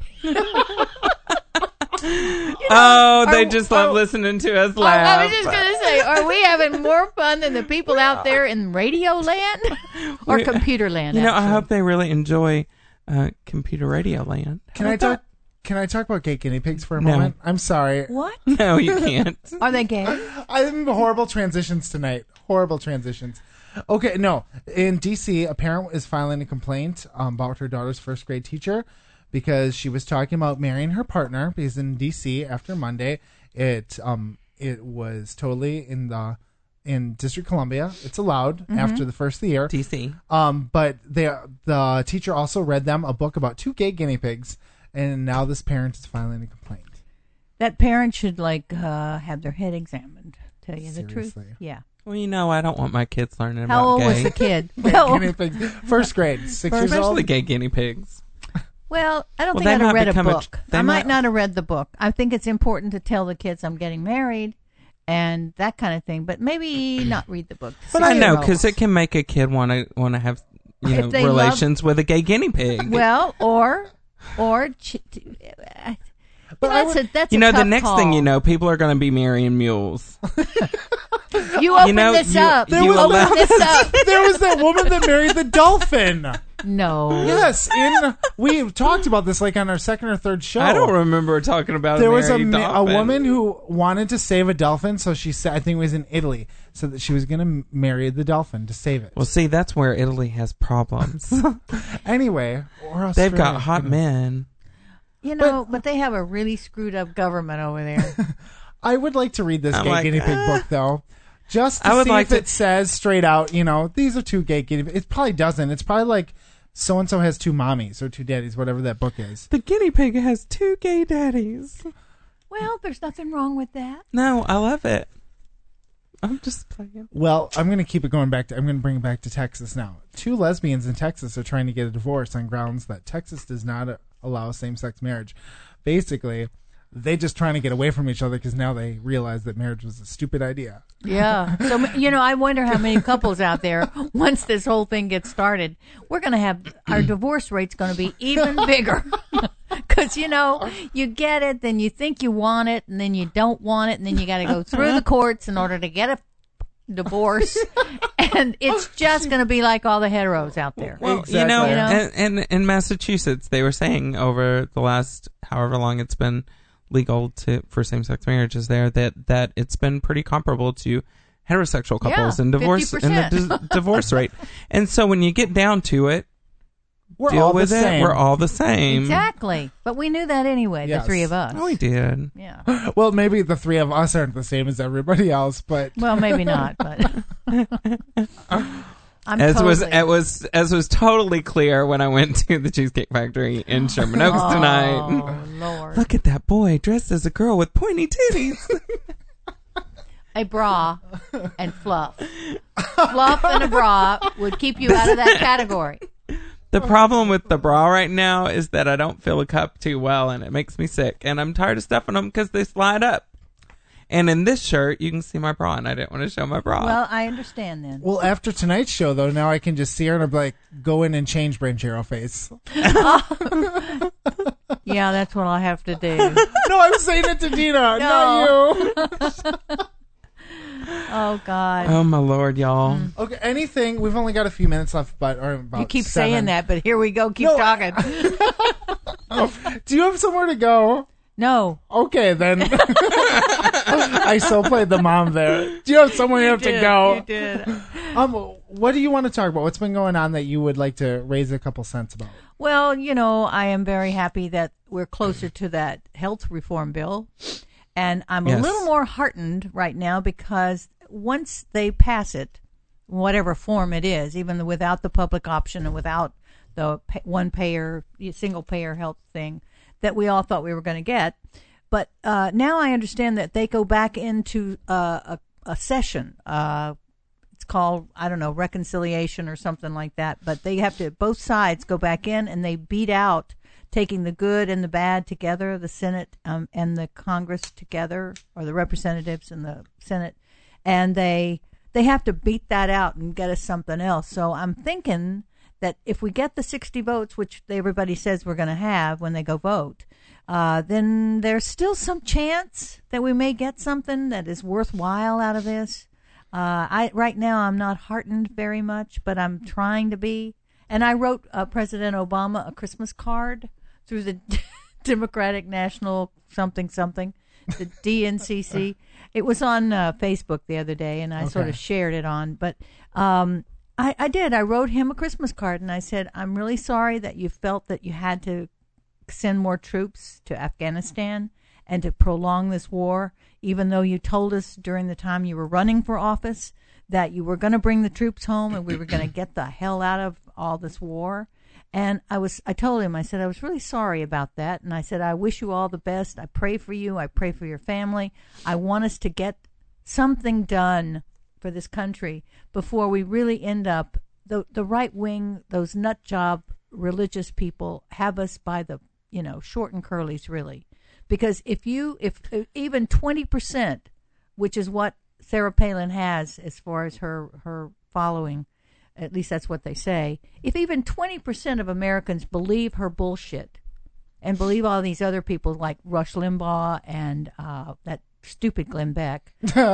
Oh, they are- just love are- listening to us Oh, laugh. I was just going to say, are we having more fun than the people out there in radio land or We- computer land? You know, I actually? hope they really enjoy uh, computer radio land. Can How I about talk? Can I talk about gay guinea pigs for a No. moment? I'm sorry. What? that? No, you can't. Are they gay? I'm horrible transitions tonight. Horrible transitions. Okay, no. In D C, a parent is filing a complaint um, about her daughter's first grade teacher because she was talking about marrying her partner. Because in D C, after Monday, it um it was totally in the in District Columbia. It's allowed Mm-hmm. after the first of the year. D C. Um, but they the teacher also read them a book about two gay guinea pigs, and now this parent is filing a complaint. That parent should like uh, have their head examined. Tell you the truth. Seriously. Yeah. Well, you know, I don't want my kids learning How about old gay. was the kid? Gay Well, guinea pigs. First grade, six years Especially old. gay guinea pigs. well, I don't Well, think they I'd have might read a become a- book. they I might might- not have read the book. I think it's important to tell the kids I'm getting married and that kind of thing, but maybe not read the book. But I know, Six-year-olds. because it can make a kid want to want to have you If know they relations with a gay guinea pig. Well, or or ch- t- uh, But that's I a that's you a know, the tough next call. thing you know, people are going to be marrying mules. You open know, this you- up. you You allow open this up. There was that woman that married the dolphin. No. Yes, in we talked about this like on our second or third show. I don't remember talking about There was a, married ma- a dolphin. woman who wanted to save a dolphin, so she said, I think it was in Italy, so that she was going to marry the dolphin to save it. Well, see, that's where Italy has problems. Anyway, or They've got Australia, hot you know. men. You know, but, they have a really screwed up government over there. I would like to read this I'm gay like, guinea pig ah. book though, just to I would see like if to- it says straight out, you know, these are two gay guinea pigs. It probably doesn't. It's probably like so and so has two mommies or two daddies, whatever that book is. The guinea pig has two gay daddies. Well, there's nothing wrong with that. No, I love it. I'm just playing. Well, I'm going to keep it going back to, I'm going to bring it back to Texas now. Two lesbians in Texas are trying to get a divorce on grounds that Texas does not uh, allow same-sex marriage. Basically, they just trying to get away from each other because now they realize that marriage was a stupid idea. Yeah. So, you know, I wonder how many couples out there, once this whole thing gets started, we're going to have, our divorce rate's going to be even bigger. Because, you know, you get it, then you think you want it, and then you don't want it, and then you got to go through the courts in order to get a divorce. And it's just going to be like all the heteros out there. Well, Exactly. you know, You know? And, and in Massachusetts, they were saying over the last however long it's been legal to for same-sex marriages there that, that it's been pretty comparable to heterosexual couples Yeah, in divorce in the fifty percent. dis- divorce rate. And so when you get down to it, We're deal all with the it. same. We're all the same. Exactly. But we knew that anyway, Yes. the three of us. Oh, we did. Yeah. Well, maybe the three of us aren't the same as everybody else, but Well, maybe not, but I'm as was totally- it was as was totally clear when I went to the Cheesecake Factory in Sherman Oaks Oh, tonight. Lord. Look at that boy dressed as a girl with pointy titties. A bra and fluff. Fluff and a bra would keep you out of that category. The problem with the bra right now is that I don't fill a cup too well, and it makes me sick. And I'm tired of stuffing them because they slide up. And in this shirt, you can see my bra, and I didn't want to show my bra. Well, I understand then. well, after tonight's show, though, now I can just see her and I'm like, go in and change Branchero face. Yeah, that's what I'll have to do. No, I'm saying it to Dina, No. not you. Oh, God. Oh, my Lord, y'all. Okay, anything. We've only got a few minutes left, but or about You keep seven. saying that, but here we go. Keep No. talking. Do you have somewhere to go? No. Okay, then. I still played the mom there. Do you have somewhere you, have did, to go? You did. Um, what do you want to talk about? What's been going on that you would like to raise a couple cents about? Well, you know, I am very happy that we're closer to that health reform bill. And I'm Yes. a little more heartened right now because once they pass it, whatever form it is, even without the public option and without the pay, one payer, single payer health thing that we all thought we were going to get. But uh, now I understand that they go back into uh, a, a session. Uh, it's called, I don't know, reconciliation or something like that. But they have to, both sides go back in and they beat out taking the good and the bad together, the Senate um, and the Congress together, or the representatives and the Senate, and they they have to beat that out and get us something else. So I'm thinking that if we get the sixty votes, which everybody says we're going to have when they go vote, uh, then there's still some chance that we may get something that is worthwhile out of this. Uh, I right now I'm not heartened very much, but I'm trying to be. And I wrote uh, President Obama a Christmas card through the Democratic National something something, the D N C C. It was on uh, Facebook the other day, and I Okay. sort of shared it on. But um, I, I did. I wrote him a Christmas card, and I said, I'm really sorry that you felt that you had to send more troops to Afghanistan and to prolong this war, even though you told us during the time you were running for office that you were going to bring the troops home and we were going to get the hell out of all this war. And I was, I told him, I said, I was really sorry about that. And I said, I wish you all the best. I pray for you. I pray for your family. I want us to get something done for this country before we really end up, the, the right wing, those nut job religious people have us by the, you know, short and curlies, really. Because if you, if, if even twenty percent, which is what Sarah Palin has as far as her, her following, at least that's what they say, if even twenty percent of Americans believe her bullshit and believe all these other people like Rush Limbaugh and uh, that stupid Glenn Beck,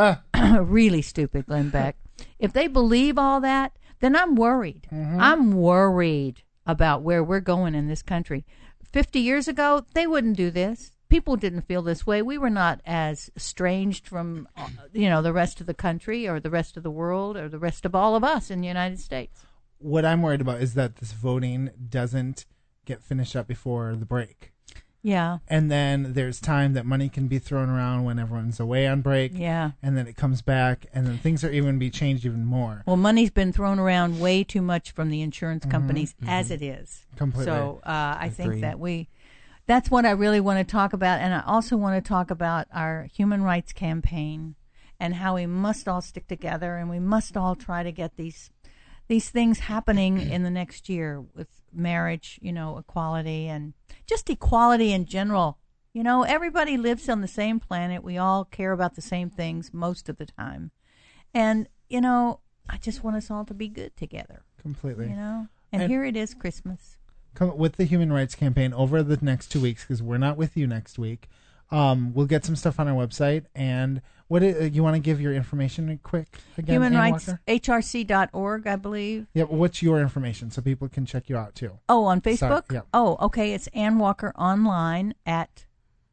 really stupid Glenn Beck, if they believe all that, then I'm worried. Mm-hmm. I'm worried about where we're going in this country. fifty years ago, they wouldn't do this. People didn't feel this way. We were not as estranged from, you know, the rest of the country or the rest of the world or the rest of all of us in the United States. What I'm worried about is that this voting doesn't get finished up before the break. Yeah. And then there's time that money can be thrown around when everyone's away on break. Yeah. And then it comes back, and then things are even be changed even more. Well, money's been thrown around way too much from the insurance companies Mhm. as it is. Completely. So uh, I think Agreed. that we, that's what I really want to talk about. And I also want to talk about our human rights campaign and how we must all stick together and we must all try to get these these things happening in the next year with marriage, you know, equality and just equality in general. You know, everybody lives on the same planet. We all care about the same things most of the time. And, you know, I just want us all to be good together. Completely. You know? And, And- here it is, Christmas. Come with the human rights campaign over the next two weeks because we're not with you next week. Um, we'll get some stuff on our website. And what uh, you want to give your information quick again? Human Ann rights, Walker? H R C dot org, I believe. Yeah, but what's your information so people can check you out too? Oh, on Sorry, Facebook? yeah. Oh, okay. It's Ann Walker Online at,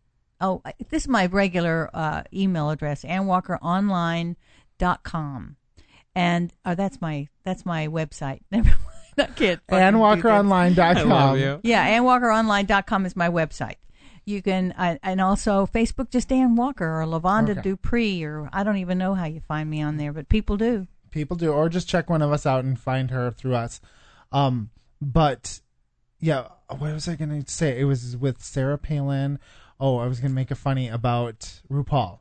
oh, I- this is my regular uh, email address, ann walker online dot com. And uh, that's my that's my website. Never mind. I can't. fucking ann do walker this. online dot com. I love you. Yeah, ann walker online dot com is my website. You can, uh, and also Facebook, just Ann Walker or Lavonda Okay. Dupree, or I don't even know how you find me on there, but people do. People do, or just check one of us out and find her through us. Um, but yeah, what was I going to say? It was with Sarah Palin. Oh, I was going to make a funny about RuPaul.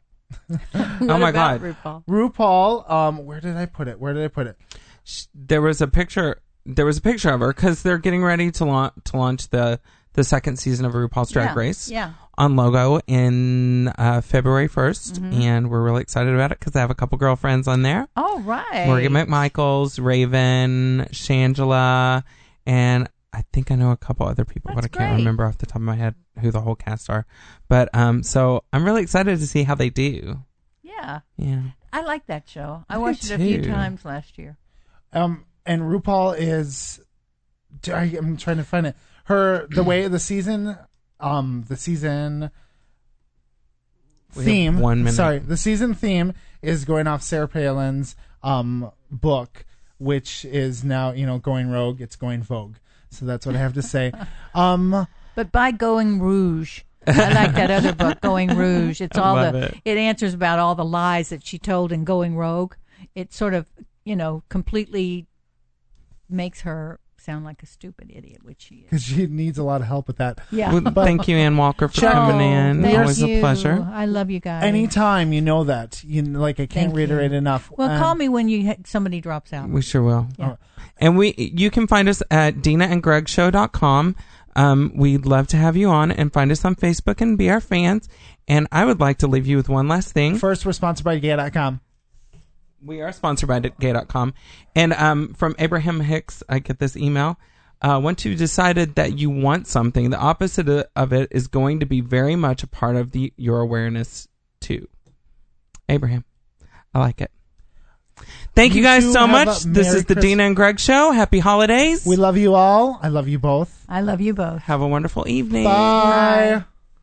Oh my God. RuPaul? RuPaul. Um, where did I put it? Where did I put it? There was a picture. There was a picture of her because they're getting ready to launch to launch the the second season of RuPaul's Drag Yeah, Race. yeah. On Logo in uh, February first, Mhm. and we're really excited about it because I have a couple girlfriends on there. All right. Morgan McMichaels, Raven, Shangela, and I I think I know a couple other people, That's but I can't great. remember off the top of my head who the whole cast are. But um, so I'm really excited to see how they do. Yeah. Yeah. I like that show. I I do watched it a few too. times last year. Um, and RuPaul is. I, I'm trying to find it. Her the way the season, um, the season We have theme. one minute. Sorry, the season theme is going off Sarah Palin's um book, which is now you know going rogue. It's going vogue. So that's what I have to say. Um, But by Going Rouge, I like that other book, Going Rouge. It's I all love the it. it answers about all the lies that she told in Going Rogue. It sort of, you know, completely makes her sound like a stupid idiot, which she is. because she needs a lot of help with that. Yeah. Well, But thank you, Ann Walker, for Check- coming Oh, in. thank Always you. a pleasure. I love you guys. Anytime you know that, you like I can't Thank reiterate you. enough. Well, Um, call me when you somebody drops out. We sure will. Yeah. And we, you can find us at dina and greg show dot com. Um, we'd love to have you on, and find us on Facebook and be our fans. And I would like to leave you with one last thing. First, we're sponsored by gay dot com. We are sponsored by gay dot com. And um, from Abraham Hicks, I get this email. Uh, once you've decided that you want something, the opposite of it is going to be very much a part of the your awareness too. Abraham, I like it. Thank you, You guys two so have much. a This Merry is the Christ- Dina and Greg Show. Happy holidays. We love you all. I love you both. I love you both. Have a wonderful evening. Bye.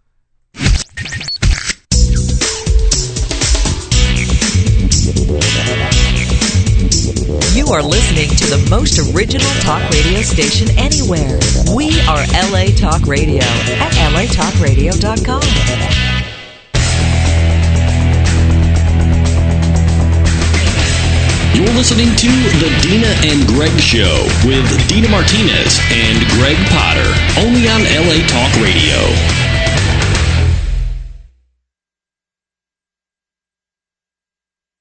You are listening to the most original talk radio station anywhere. We are L A Talk Radio at L A talk radio dot com. You're listening to The Dina and Greg Show with Dina Martinez and Greg Potter, only on L A Talk Radio.